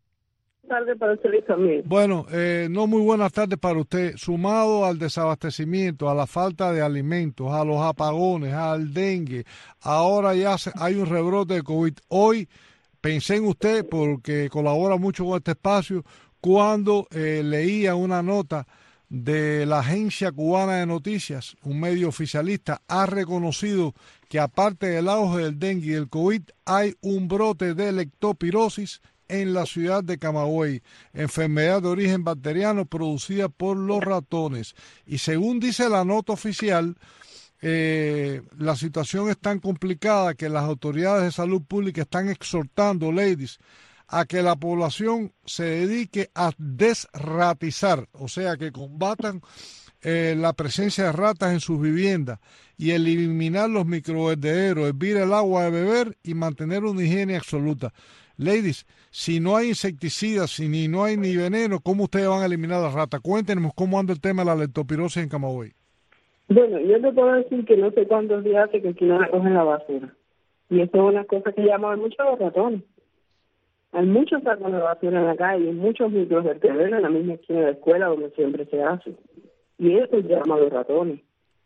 Buenas tardes para usted también. Bueno, eh, no muy buenas tardes para usted. Sumado al desabastecimiento, a la falta de alimentos, a los apagones, al dengue, ahora ya hay un rebrote de COVID. Hoy pensé en usted porque colabora mucho con este espacio cuando eh, leía una nota de la agencia cubana de noticias, un medio oficialista, ha reconocido que aparte del auge del dengue y del COVID, hay un brote de leptospirosis en la ciudad de Camagüey, enfermedad de origen bacteriano producida por los ratones. Y según dice la nota oficial, Eh, la situación es tan complicada que las autoridades de salud pública están exhortando, ladies, a que la población se dedique a desratizar, o sea, que combatan eh, la presencia de ratas en sus viviendas y eliminar los microvertederos, hervir el agua de beber y mantener una higiene absoluta. Ladies, si no hay insecticidas, si ni no hay ni veneno, ¿cómo ustedes van a eliminar las ratas? Cuéntenos cómo anda el tema de la leptospirosis en Camagüey. Bueno, yo te puedo decir que no sé cuántos días hace que aquí no recogen la basura. Y eso es una cosa que llaman mucho a los ratones. Hay muchos sacos de basura en la calle, muchos microvertederos en la misma esquina de la escuela donde siempre se hace. Y eso llama a los ratones.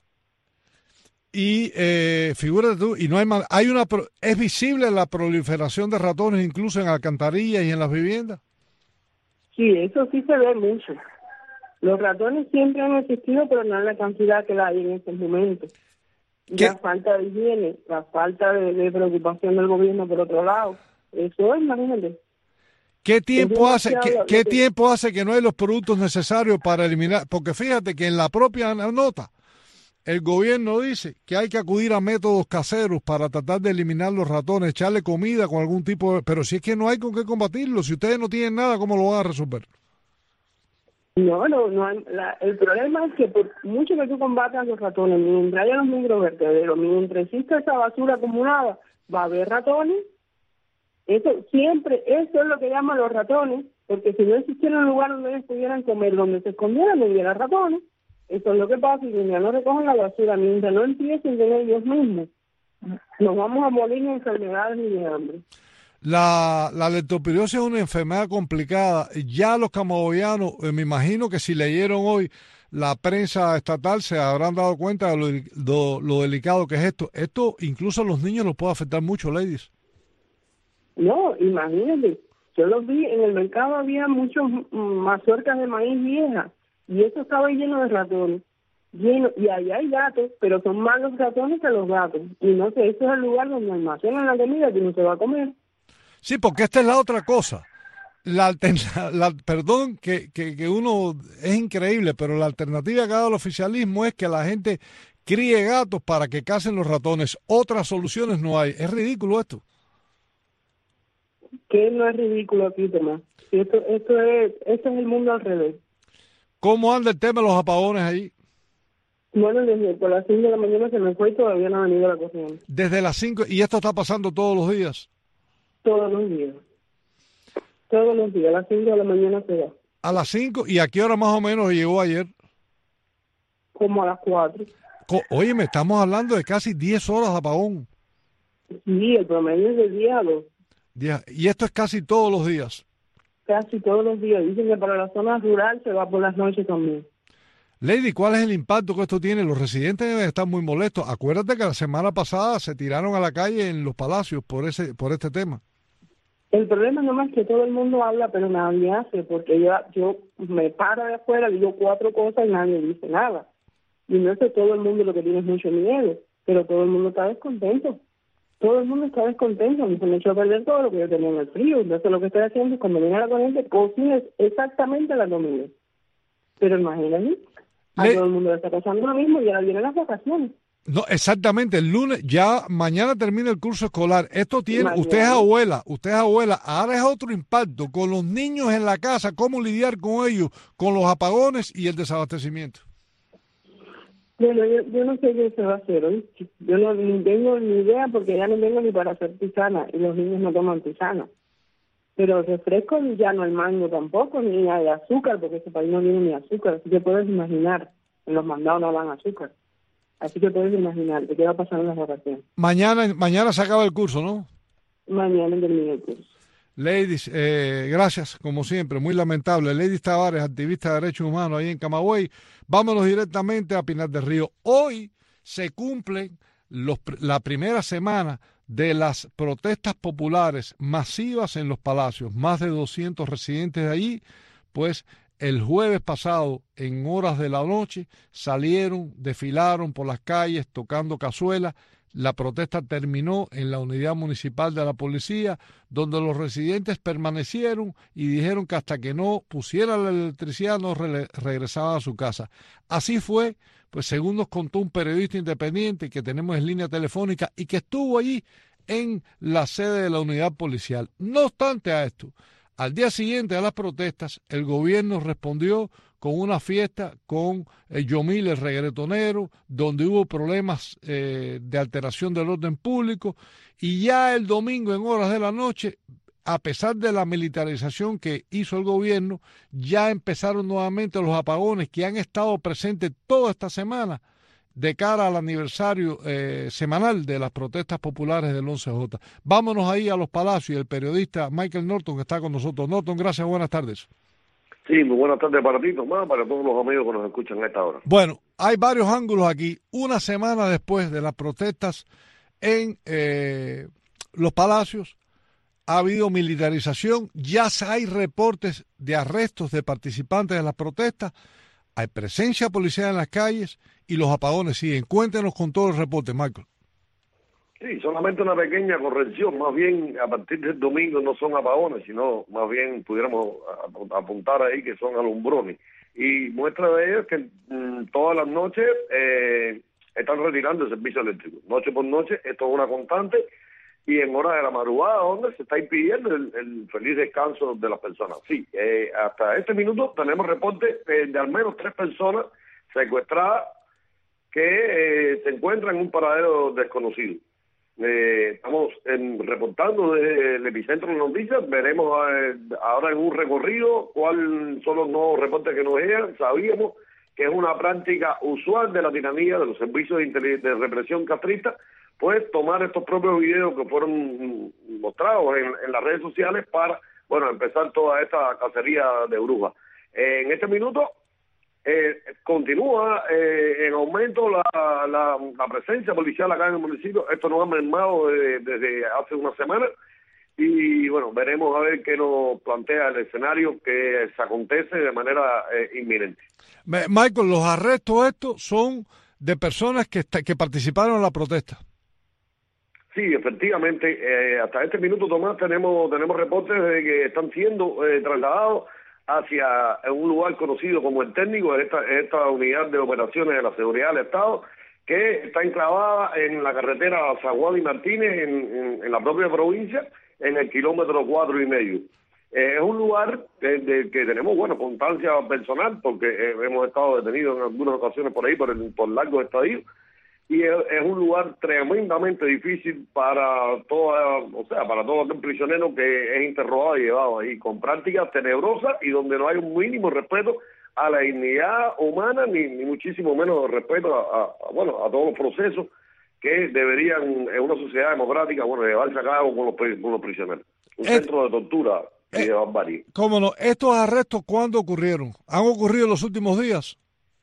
Y eh, figúrate tú, y no hay más, hay una es visible la proliferación de ratones incluso en alcantarillas y en las viviendas. Sí, eso sí se ve mucho. Los ratones siempre han existido, pero no en la cantidad que la hay en estos momentos. ¿Qué? La falta de higiene, la falta de, de preocupación del gobierno por otro lado, eso es, imagínate. ¿Qué tiempo Es hace qué, qué tiempo hace que no hay los productos necesarios para eliminar? Porque fíjate que en la propia nota el gobierno dice que hay que acudir a métodos caseros para tratar de eliminar los ratones, echarle comida con algún tipo de... Pero si es que no hay con qué combatirlo, si ustedes no tienen nada, ¿cómo lo van a resolver? No, no, no. Hay, la, el problema es que por mucho que tú combatas los ratones, mientras haya los microvertederos, mientras exista esa basura acumulada, va a haber ratones. Eso siempre, eso es lo que llaman los ratones, porque si no existiera un lugar donde ellos pudieran comer, donde se escondieran, no hubiera ratones. Eso es lo que pasa, y mientras no recogen la basura, mientras no empiecen con ellos mismos, nos vamos a morir de enfermedades y de hambre. La, la leptospirosis es una enfermedad complicada. Ya los camagüeyanos, eh, me imagino que si leyeron hoy la prensa estatal, se habrán dado cuenta de lo, lo, lo delicado que es esto. Esto incluso a los niños los puede afectar mucho, ladies. No, imagínate, yo los vi, en el mercado había muchos mazorcas de maíz viejas, y eso estaba lleno de ratones, lleno, y ahí hay gatos, pero son más los ratones que los gatos, y no sé, ese es el lugar donde almacenan la comida que no se va a comer. Sí, porque esta es la otra cosa. La alterna, la, perdón que, que, que uno es increíble, pero la alternativa que ha dado el oficialismo es que la gente críe gatos para que cacen los ratones. Otras soluciones no hay. Es ridículo esto. Que no es ridículo aquí, Tomás. Esto, esto, es, esto es el mundo al revés. ¿Cómo anda el tema de los apagones ahí? Bueno, desde por las cinco de la mañana se me fue y todavía no ha venido la corriente. Desde las cinco, y esto está pasando todos los días. Todos los días. Todos los días, a las cinco de la mañana se va. A las cinco, ¿y a qué hora más o menos llegó ayer? Como a las cuatro. Oye, me estamos hablando de casi diez horas de apagón. Sí, el promedio es de diez a dos. Y esto es casi todos los días. Casi todos los días. Dicen que para la zona rural se va por las noches también. Lady, ¿cuál es el impacto que esto tiene? Los residentes deben estar muy molestos. Acuérdate que la semana pasada se tiraron a la calle en los palacios por ese por este tema. El problema no es que todo el mundo habla, pero nadie hace, porque yo, yo me paro de afuera, digo cuatro cosas y nadie dice nada. Y no es que todo el mundo lo que tiene es mucho miedo, pero todo el mundo está descontento. Todo el mundo está descontento, me se me echó a perder todo lo que yo tenía en el frío. Entonces lo que estoy haciendo es cuando viene la corriente, cocino exactamente la comida. Pero imagínate, a Le... todo el mundo le está pasando lo mismo y ahora vienen las vacaciones. No, exactamente, el lunes, ya mañana termina el curso escolar. Esto tiene, mañana. Usted es abuela, usted es abuela, ahora es otro impacto con los niños en la casa, cómo lidiar con ellos, con los apagones y el desabastecimiento. Bueno, yo, yo no sé qué se va a hacer hoy. Yo no ni tengo ni idea porque ya no tengo ni para hacer tisana y los niños no toman tisana. Pero refresco ya no hay mango tampoco, ni hay azúcar, porque ese país no tiene ni azúcar. Así que puedes imaginar, en los mandados no dan azúcar. Así que puedes imaginar qué va a pasar en las vacaciones. Mañana, mañana se acaba el curso, ¿no? Mañana termina el curso. Ladies, eh, gracias, como siempre, muy lamentable. Ladies Tavares, activista de derechos humanos ahí en Camagüey. Vámonos directamente a Pinar del Río. Hoy se cumplen los, la primera semana de las protestas populares masivas en los palacios. Más de doscientos residentes de allí, pues el jueves pasado, en horas de la noche, salieron, desfilaron por las calles tocando cazuelas. La protesta terminó en la unidad municipal de la policía, donde los residentes permanecieron y dijeron que hasta que no pusieran la electricidad no re regresaban a su casa. Así fue, pues según nos contó un periodista independiente que tenemos en línea telefónica y que estuvo allí en la sede de la unidad policial. No obstante a esto, al día siguiente de las protestas, el gobierno respondió con una fiesta con eh, Yomil, el reggaetonero, donde hubo problemas eh, de alteración del orden público, y ya el domingo en horas de la noche, a pesar de la militarización que hizo el gobierno, ya empezaron nuevamente los apagones que han estado presentes toda esta semana de cara al aniversario eh, semanal de las protestas populares del once jota. Vámonos ahí a los Palacios, y el periodista Michael Norton que está con nosotros. Norton, gracias, buenas tardes. Sí, muy buenas tardes para ti, Tomás, para todos los amigos que nos escuchan a esta hora. Bueno, hay varios ángulos aquí. Una semana después de las protestas en eh, los Palacios, ha habido militarización, ya hay reportes de arrestos de participantes de las protestas, hay presencia policial en las calles y los apagones siguen. Cuéntenos con todo el reporte, Michael. Sí, solamente una pequeña corrección, más bien a partir del domingo no son apagones, sino más bien pudiéramos apuntar ahí que son alumbrones. Y muestra de ello es que mmm, todas las noches eh, están retirando el servicio eléctrico. Noche por noche, esto es una constante, y en horas de la madrugada, donde se está impidiendo el, el feliz descanso de las personas. Sí, eh, hasta este minuto tenemos reportes eh, de al menos tres personas secuestradas que eh, se encuentran en un paradero desconocido. Eh, estamos en, reportando desde el epicentro de noticias, veremos eh, ahora en un recorrido cuáles son los nuevos reportes que nos llegan. Sabíamos que es una práctica usual de la tiranía de los servicios de, de represión castrista, pues tomar estos propios videos que fueron mostrados en, en las redes sociales para, bueno, empezar toda esta cacería de brujas. Eh, en este minuto eh, continúa eh, en aumento la, la, la presencia policial acá en el municipio. Esto no ha mermado desde, desde hace una semana, y bueno, veremos a ver qué nos plantea el escenario que se acontece de manera eh, inminente. Michael, los arrestos estos son de personas que, que participaron en la protesta. Sí, efectivamente, eh, hasta este minuto, Tomás, tenemos tenemos reportes de que están siendo eh, trasladados hacia un lugar conocido como el Técnico, esta, esta unidad de operaciones de la seguridad del Estado, que está enclavada en la carretera San Juan y Martínez, en, en, en la propia provincia, en el kilómetro cuatro y medio. Eh, es un lugar del de que tenemos, bueno, constancia personal, porque eh, hemos estado detenidos en algunas ocasiones por ahí, por, el, por largos estadios, y es, es un lugar tremendamente difícil para toda, o sea, para todo aquel prisionero que es interrogado y llevado ahí, con prácticas tenebrosas y donde no hay un mínimo respeto a la dignidad humana, ni, ni muchísimo menos respeto a, a, bueno, a todos los procesos que deberían en una sociedad democrática, bueno, llevarse a cabo con los, con los prisioneros. Un eh, centro de tortura y eh, de barbarie. ¿Cómo no? ¿Estos arrestos cuándo ocurrieron? ¿Han ocurrido en los últimos días?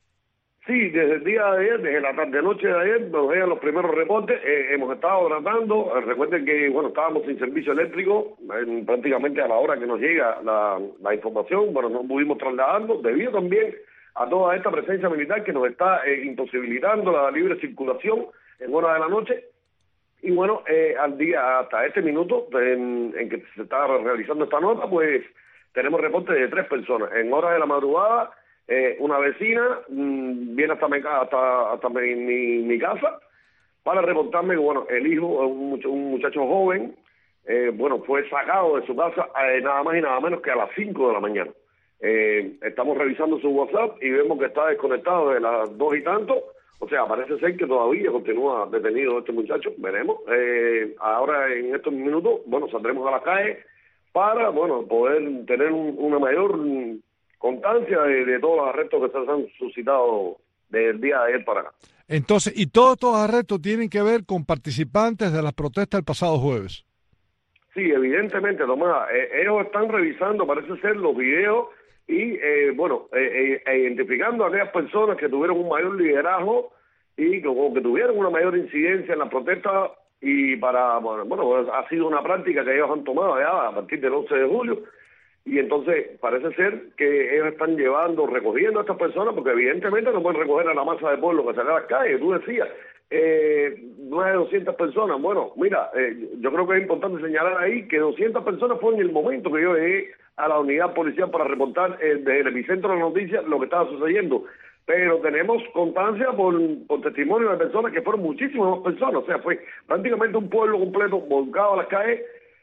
Sí, desde el día de ayer, desde la tarde-noche de ayer, nos llegan los primeros reportes. Eh, hemos estado tratando, eh, recuerden que, bueno, estábamos sin servicio eléctrico, eh, prácticamente a la hora que nos llega la, la información, bueno, nos pudimos trasladando, debido también a toda esta presencia militar que nos está eh, imposibilitando la libre circulación en horas de la noche. Y bueno, eh, al día, hasta este minuto en, en que se está realizando esta nota, pues tenemos reportes de tres personas. En horas de la madrugada, eh, una vecina mmm, viene hasta, mi, hasta, hasta mi, mi, mi casa para reportarme que, bueno, el hijo, un, muchacho, un muchacho joven, eh, bueno, fue sacado de su casa eh, nada más y nada menos que a las cinco de la mañana. Eh, estamos revisando su WhatsApp y vemos que está desconectado de las dos y tanto. O sea, parece ser que todavía continúa detenido este muchacho, veremos. Eh, ahora en estos minutos, bueno, saldremos a la calle para, bueno, poder tener un, una mayor constancia de, de todos los arrestos que se han suscitado desde el día de ayer para acá. Entonces, ¿y todos estos arrestos tienen que ver con participantes de las protestas el pasado jueves? Sí, evidentemente, Tomás. Eh, ellos están revisando, parece ser, los videos y, eh, bueno, eh, eh, identificando a aquellas personas que tuvieron un mayor liderazgo y que, o que tuvieron una mayor incidencia en la protesta, y para, bueno, bueno, ha sido una práctica que ellos han tomado ya a partir del once de julio, y entonces parece ser que ellos están llevando, recogiendo a estas personas, porque evidentemente no pueden recoger a la masa de pueblo que sale a las calles. Tú decías, eh, no hay doscientas personas. Bueno, mira, eh, yo creo que es importante señalar ahí que doscientas personas fue en el momento que yo llegué a la unidad policial para reportar eh, desde el epicentro de la noticia lo que estaba sucediendo. Pero tenemos constancia por, por testimonio de personas que fueron muchísimas más personas. O sea, fue prácticamente un pueblo completo volcado a las calles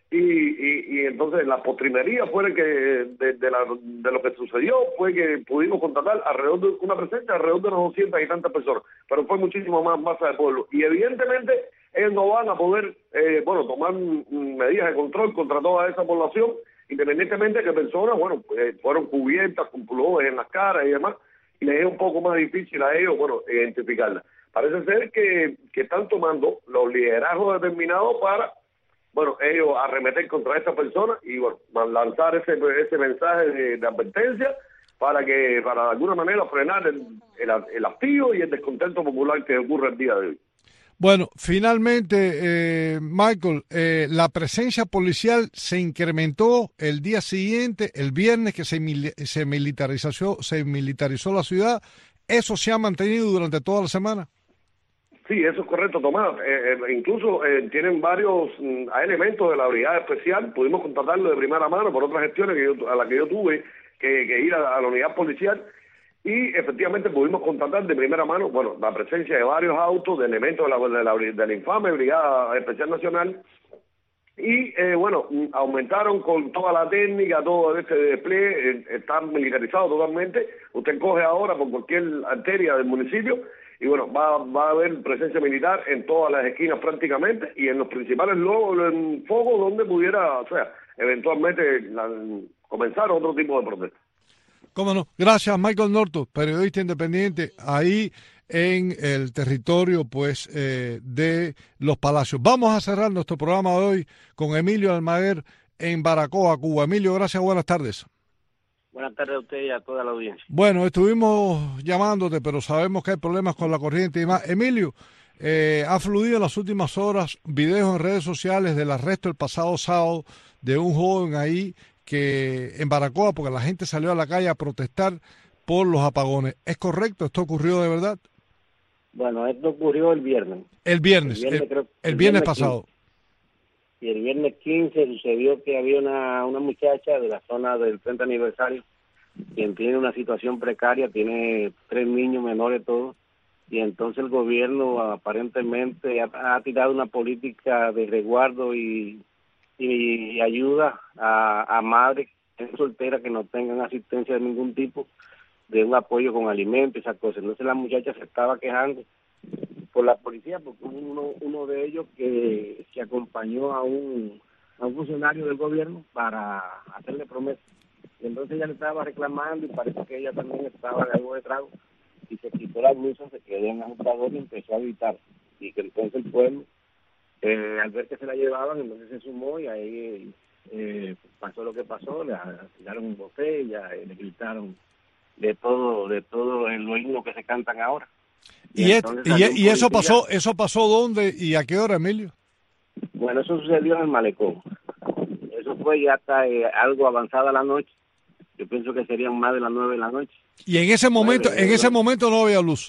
y, y, y entonces la postrimería fue el que de, de, la, de lo que sucedió fue que pudimos contratar alrededor de una presencia alrededor de unas doscientas y tantas personas, pero fue muchísimo más masa de pueblo, y evidentemente ellos no van a poder eh, bueno tomar medidas de control contra toda esa población, independientemente de que personas bueno eh, fueron cubiertas con pullovers en las caras y demás, y les es un poco más difícil a ellos bueno identificarlas. Parece ser que, que están tomando los liderazgos determinados para bueno, ellos arremeter contra esta persona y bueno, lanzar ese ese mensaje de, de advertencia para que, para de alguna manera frenar el, el, el hastío y el descontento popular que ocurre el día de hoy. Bueno, finalmente, eh, Michael, eh, la presencia policial se incrementó el día siguiente, el viernes que se, mil, se militarizó, se militarizó la ciudad. ¿Eso se ha mantenido durante toda la semana? Sí, eso es correcto, Tomás. Eh, eh, incluso eh, tienen varios mm, elementos de la brigada especial. Pudimos contratarlo de primera mano por otras gestiones que yo, a las que yo tuve que, que ir a, a la unidad policial. Y efectivamente pudimos contratar de primera mano, bueno, la presencia de varios autos, de elementos de la, de la, de la infame Brigada Especial Nacional. Y, eh, bueno, aumentaron con toda la técnica, todo este despliegue, eh, están militarizados totalmente. Usted coge ahora por cualquier arteria del municipio y bueno, va, va a haber presencia militar en todas las esquinas prácticamente y en los principales logos, en focos donde pudiera, o sea, eventualmente la, comenzar otro tipo de protesta. Cómo no. Gracias, Michael Norton, periodista independiente, ahí en el territorio pues eh, de Los Palacios. Vamos a cerrar nuestro programa de hoy con Emilio Almaguer en Baracoa, Cuba. Emilio, gracias, buenas tardes. Buenas tardes a usted y a toda la audiencia. Bueno, estuvimos llamándote, pero sabemos que hay problemas con la corriente y demás. Emilio, eh, ha fluido en las últimas horas videos en redes sociales del arresto el pasado sábado de un joven ahí que en Baracoa, porque la gente salió a la calle a protestar por los apagones. ¿Es correcto? ¿Esto ocurrió de verdad? Bueno, esto ocurrió el viernes. El viernes, el viernes, el, creo, el el viernes, viernes pasado. quince. Y el viernes quince sucedió que había una, una muchacha de la zona del treinta aniversario, quien tiene una situación precaria, tiene tres niños menores todos, y entonces el gobierno aparentemente ha, ha tirado una política de resguardo y, y ayuda a, a madres solteras que no tengan asistencia de ningún tipo, de un apoyo con alimentos y esas cosas. Entonces la muchacha se estaba quejando por la policía porque uno uno de ellos que, que acompañó a un a un funcionario del gobierno para hacerle promesas. Y entonces ella le estaba reclamando y parece que ella también estaba de algo de trago y se quitó la blusa, se quedó en la computadora y empezó a gritar. Y que entonces el pueblo, eh, al ver que se la llevaban, entonces se sumó y ahí eh, pasó lo que pasó, le tiraron botellas, le gritaron de todo, de todo el himno que se cantan ahora. ¿Y, et, y, y eso pasó eso pasó dónde y a qué hora, Emilio? Bueno, eso sucedió en el Malecón. Eso fue ya hasta eh, algo avanzada la noche. Yo pienso que serían más de las nueve de la noche. Y en ese momento, nueve, en ese momento no había luz.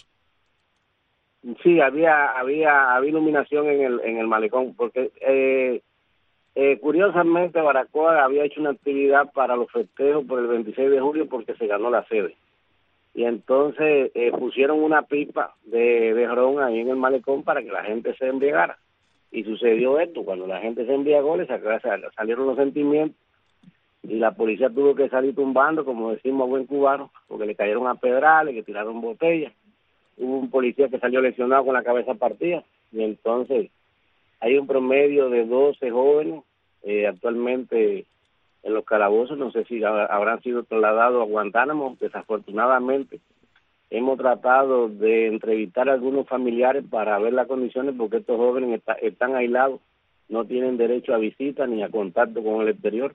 Sí, había había había iluminación en el en el Malecón, porque eh, eh, curiosamente Baracoa había hecho una actividad para los festejos por el veintiséis de julio porque se ganó la sede. Y entonces eh, pusieron una pipa de, de ron ahí en el Malecón para que la gente se embriagara. Y sucedió esto, cuando la gente se embriagó, les salieron los sentimientos y la policía tuvo que salir tumbando, como decimos a buen cubano, porque le cayeron a pedrales, que tiraron botellas. Hubo un policía que salió lesionado con la cabeza partida y entonces hay un promedio de doce jóvenes eh, actualmente en los calabozos. No sé si habrán sido trasladados a Guantánamo. Desafortunadamente hemos tratado de entrevistar a algunos familiares para ver las condiciones, porque estos jóvenes está, están aislados, no tienen derecho a visita ni a contacto con el exterior,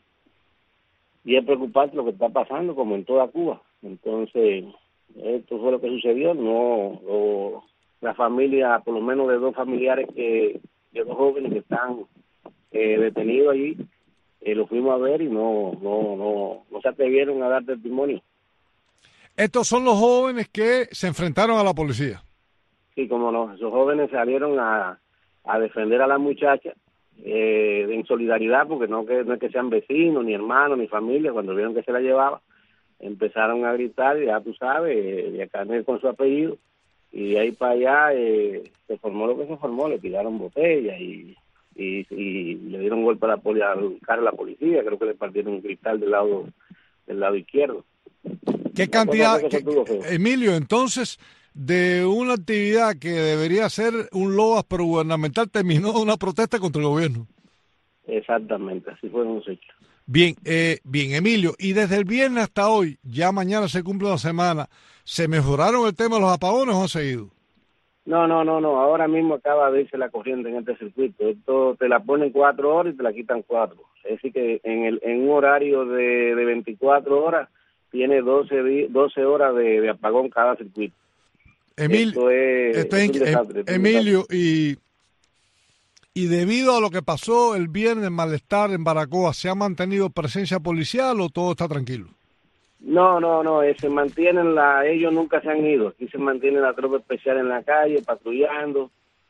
y es preocupante lo que está pasando, como en toda Cuba. Entonces esto fue lo que sucedió. No, o, la familia, por lo menos de dos familiares que de dos jóvenes que están eh, detenidos allí, Eh, lo fuimos a ver y no no no no se atrevieron a dar testimonio. Estos son los jóvenes que se enfrentaron a la policía. Sí, como no, esos jóvenes salieron a, a defender a la muchacha eh, en solidaridad, porque no que no es que sean vecinos, ni hermanos, ni familia. Cuando vieron que se la llevaba, empezaron a gritar, ya tú sabes, eh, de acá con su apellido, y de ahí para allá eh, se formó lo que se formó, le tiraron botellas y y, y le dieron golpe a la poli, al carro de la policía, creo que le partieron un cristal del lado del lado izquierdo. ¿Qué cantidad, que, Emilio, entonces, de una actividad que debería ser un LOAS pro gubernamental, terminó una protesta contra el gobierno? Exactamente, así fueron los hechos. Bien, eh, bien, Emilio, y desde el viernes hasta hoy, ya mañana se cumple una semana, ¿se mejoraron el tema de los apagones o han seguido? No, no, no, no, ahora mismo acaba de irse la corriente en este circuito. Esto te la ponen cuatro horas y te la quitan cuatro. Es decir que en, el, en un horario de, de veinticuatro horas tiene doce, doce horas de, de apagón cada circuito. Emil, esto es, esto es, es un desastre, Emilio, y... Y debido a lo que pasó el viernes, malestar en Baracoa, ¿se ha mantenido presencia policial o todo está tranquilo? No, no, no, eh, se mantienen, la, ellos nunca se han ido. Aquí se mantiene la tropa especial en la calle, patrullando.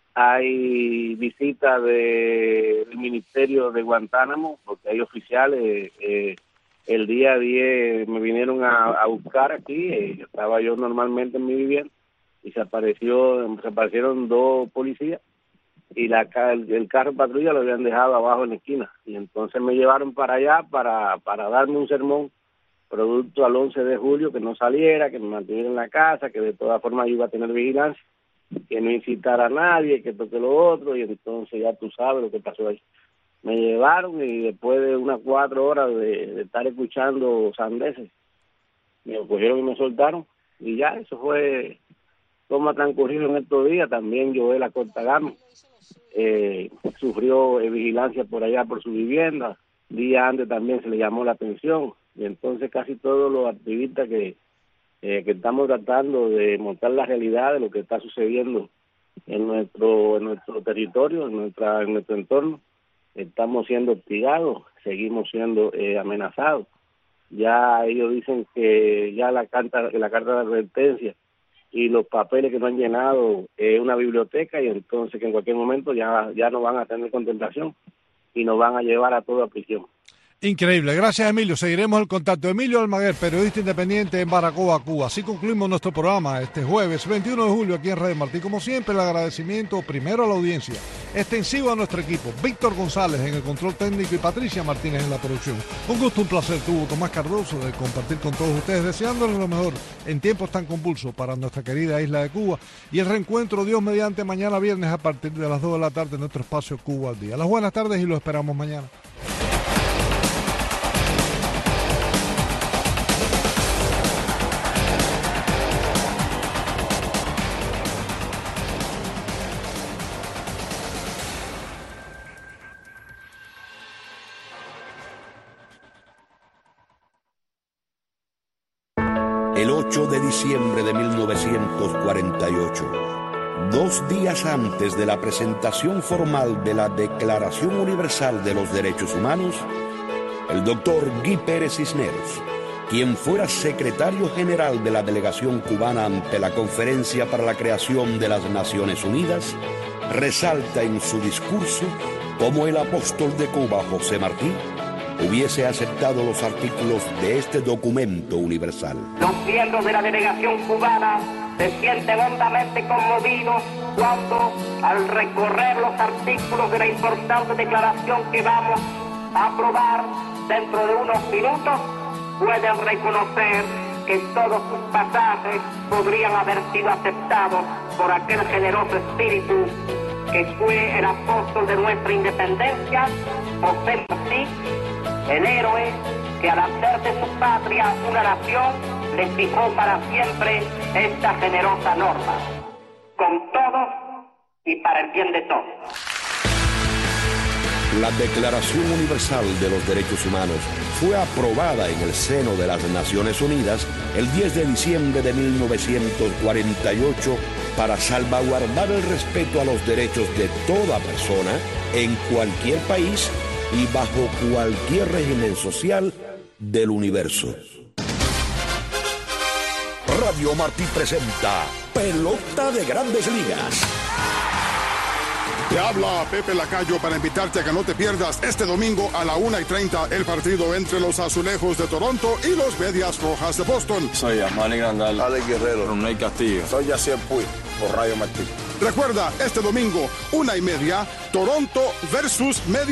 Hay visitas de, del Ministerio de Guantánamo, porque hay oficiales. Eh, el día diez me vinieron a, a buscar aquí, eh, estaba yo normalmente en mi vivienda, y se apareció, se aparecieron dos policías. Y la, el, el carro patrulla lo habían dejado abajo en la esquina. Y entonces me llevaron para allá para, para darme un sermón, producto al once de julio, que no saliera, que me mantuviera en la casa, que de todas formas yo iba a tener vigilancia, que no incitara a nadie, que toque lo otro, y entonces ya tú sabes lo que pasó ahí. Me llevaron y después de unas cuatro horas de, de estar escuchando sandeces, me cogieron y me soltaron, y ya, eso fue como ha transcurrido en estos días. También Joel Acosta eh, sufrió eh, vigilancia por allá por su vivienda, día antes también se le llamó la atención, y entonces casi todos los activistas que, eh, que estamos tratando de mostrar la realidad de lo que está sucediendo en nuestro en nuestro territorio, en nuestra en nuestro entorno, estamos siendo hostigados, seguimos siendo eh, amenazados. Ya ellos dicen que ya la carta la carta de advertencia y los papeles que no han llenado es eh, una biblioteca, y entonces que en cualquier momento ya ya no van a tener contemplación y nos van a llevar a toda prisión. Increíble. Gracias, Emilio. Seguiremos el contacto. Emilio Almaguer, periodista independiente en Baracoa, Cuba. Así concluimos nuestro programa este jueves veintiuno de julio aquí en Radio Martí. Como siempre, el agradecimiento primero a la audiencia, extensivo a nuestro equipo, Víctor González en el control técnico y Patricia Martínez en la producción. Un gusto, un placer tuvo Tomás Cardoso de compartir con todos ustedes, deseándoles lo mejor en tiempos tan convulsos para nuestra querida isla de Cuba, y el reencuentro, Dios mediante, mañana viernes a partir de las dos de la tarde en nuestro espacio Cuba al Día. Las buenas tardes y los esperamos mañana. El ocho de diciembre de mil novecientos cuarenta y ocho, dos días antes de la presentación formal de la Declaración Universal de los Derechos Humanos, el doctor Guy Pérez Cisneros, quien fuera secretario general de la delegación cubana ante la Conferencia para la Creación de las Naciones Unidas, resalta en su discurso cómo el apóstol de Cuba, José Martí, hubiese aceptado los artículos de este documento universal. Los miembros de la delegación cubana se sienten hondamente conmovidos cuando, al recorrer los artículos de la importante declaración que vamos a aprobar dentro de unos minutos, pueden reconocer que todos sus pasajes podrían haber sido aceptados por aquel generoso espíritu que fue el apóstol de nuestra independencia, José Martí, el héroe que al hacer de su patria una nación le fijó para siempre esta generosa norma, con todos y para el bien de todos. La Declaración Universal de los Derechos Humanos fue aprobada en el seno de las Naciones Unidas el diez de diciembre de mil novecientos cuarenta y ocho para salvaguardar el respeto a los derechos de toda persona en cualquier país y bajo cualquier régimen social del universo. Radio Martí presenta Pelota de Grandes Ligas. Te habla Pepe Lacayo para invitarte a que no te pierdas este domingo a la una y treinta el partido entre los Azulejos de Toronto y los Medias Rojas de Boston. Soy Amani Grandal, Alex Guerrero, Ronald Castillo. Soy Yacier Puig por Radio Martí. Recuerda, este domingo, una y media, Toronto versus Media.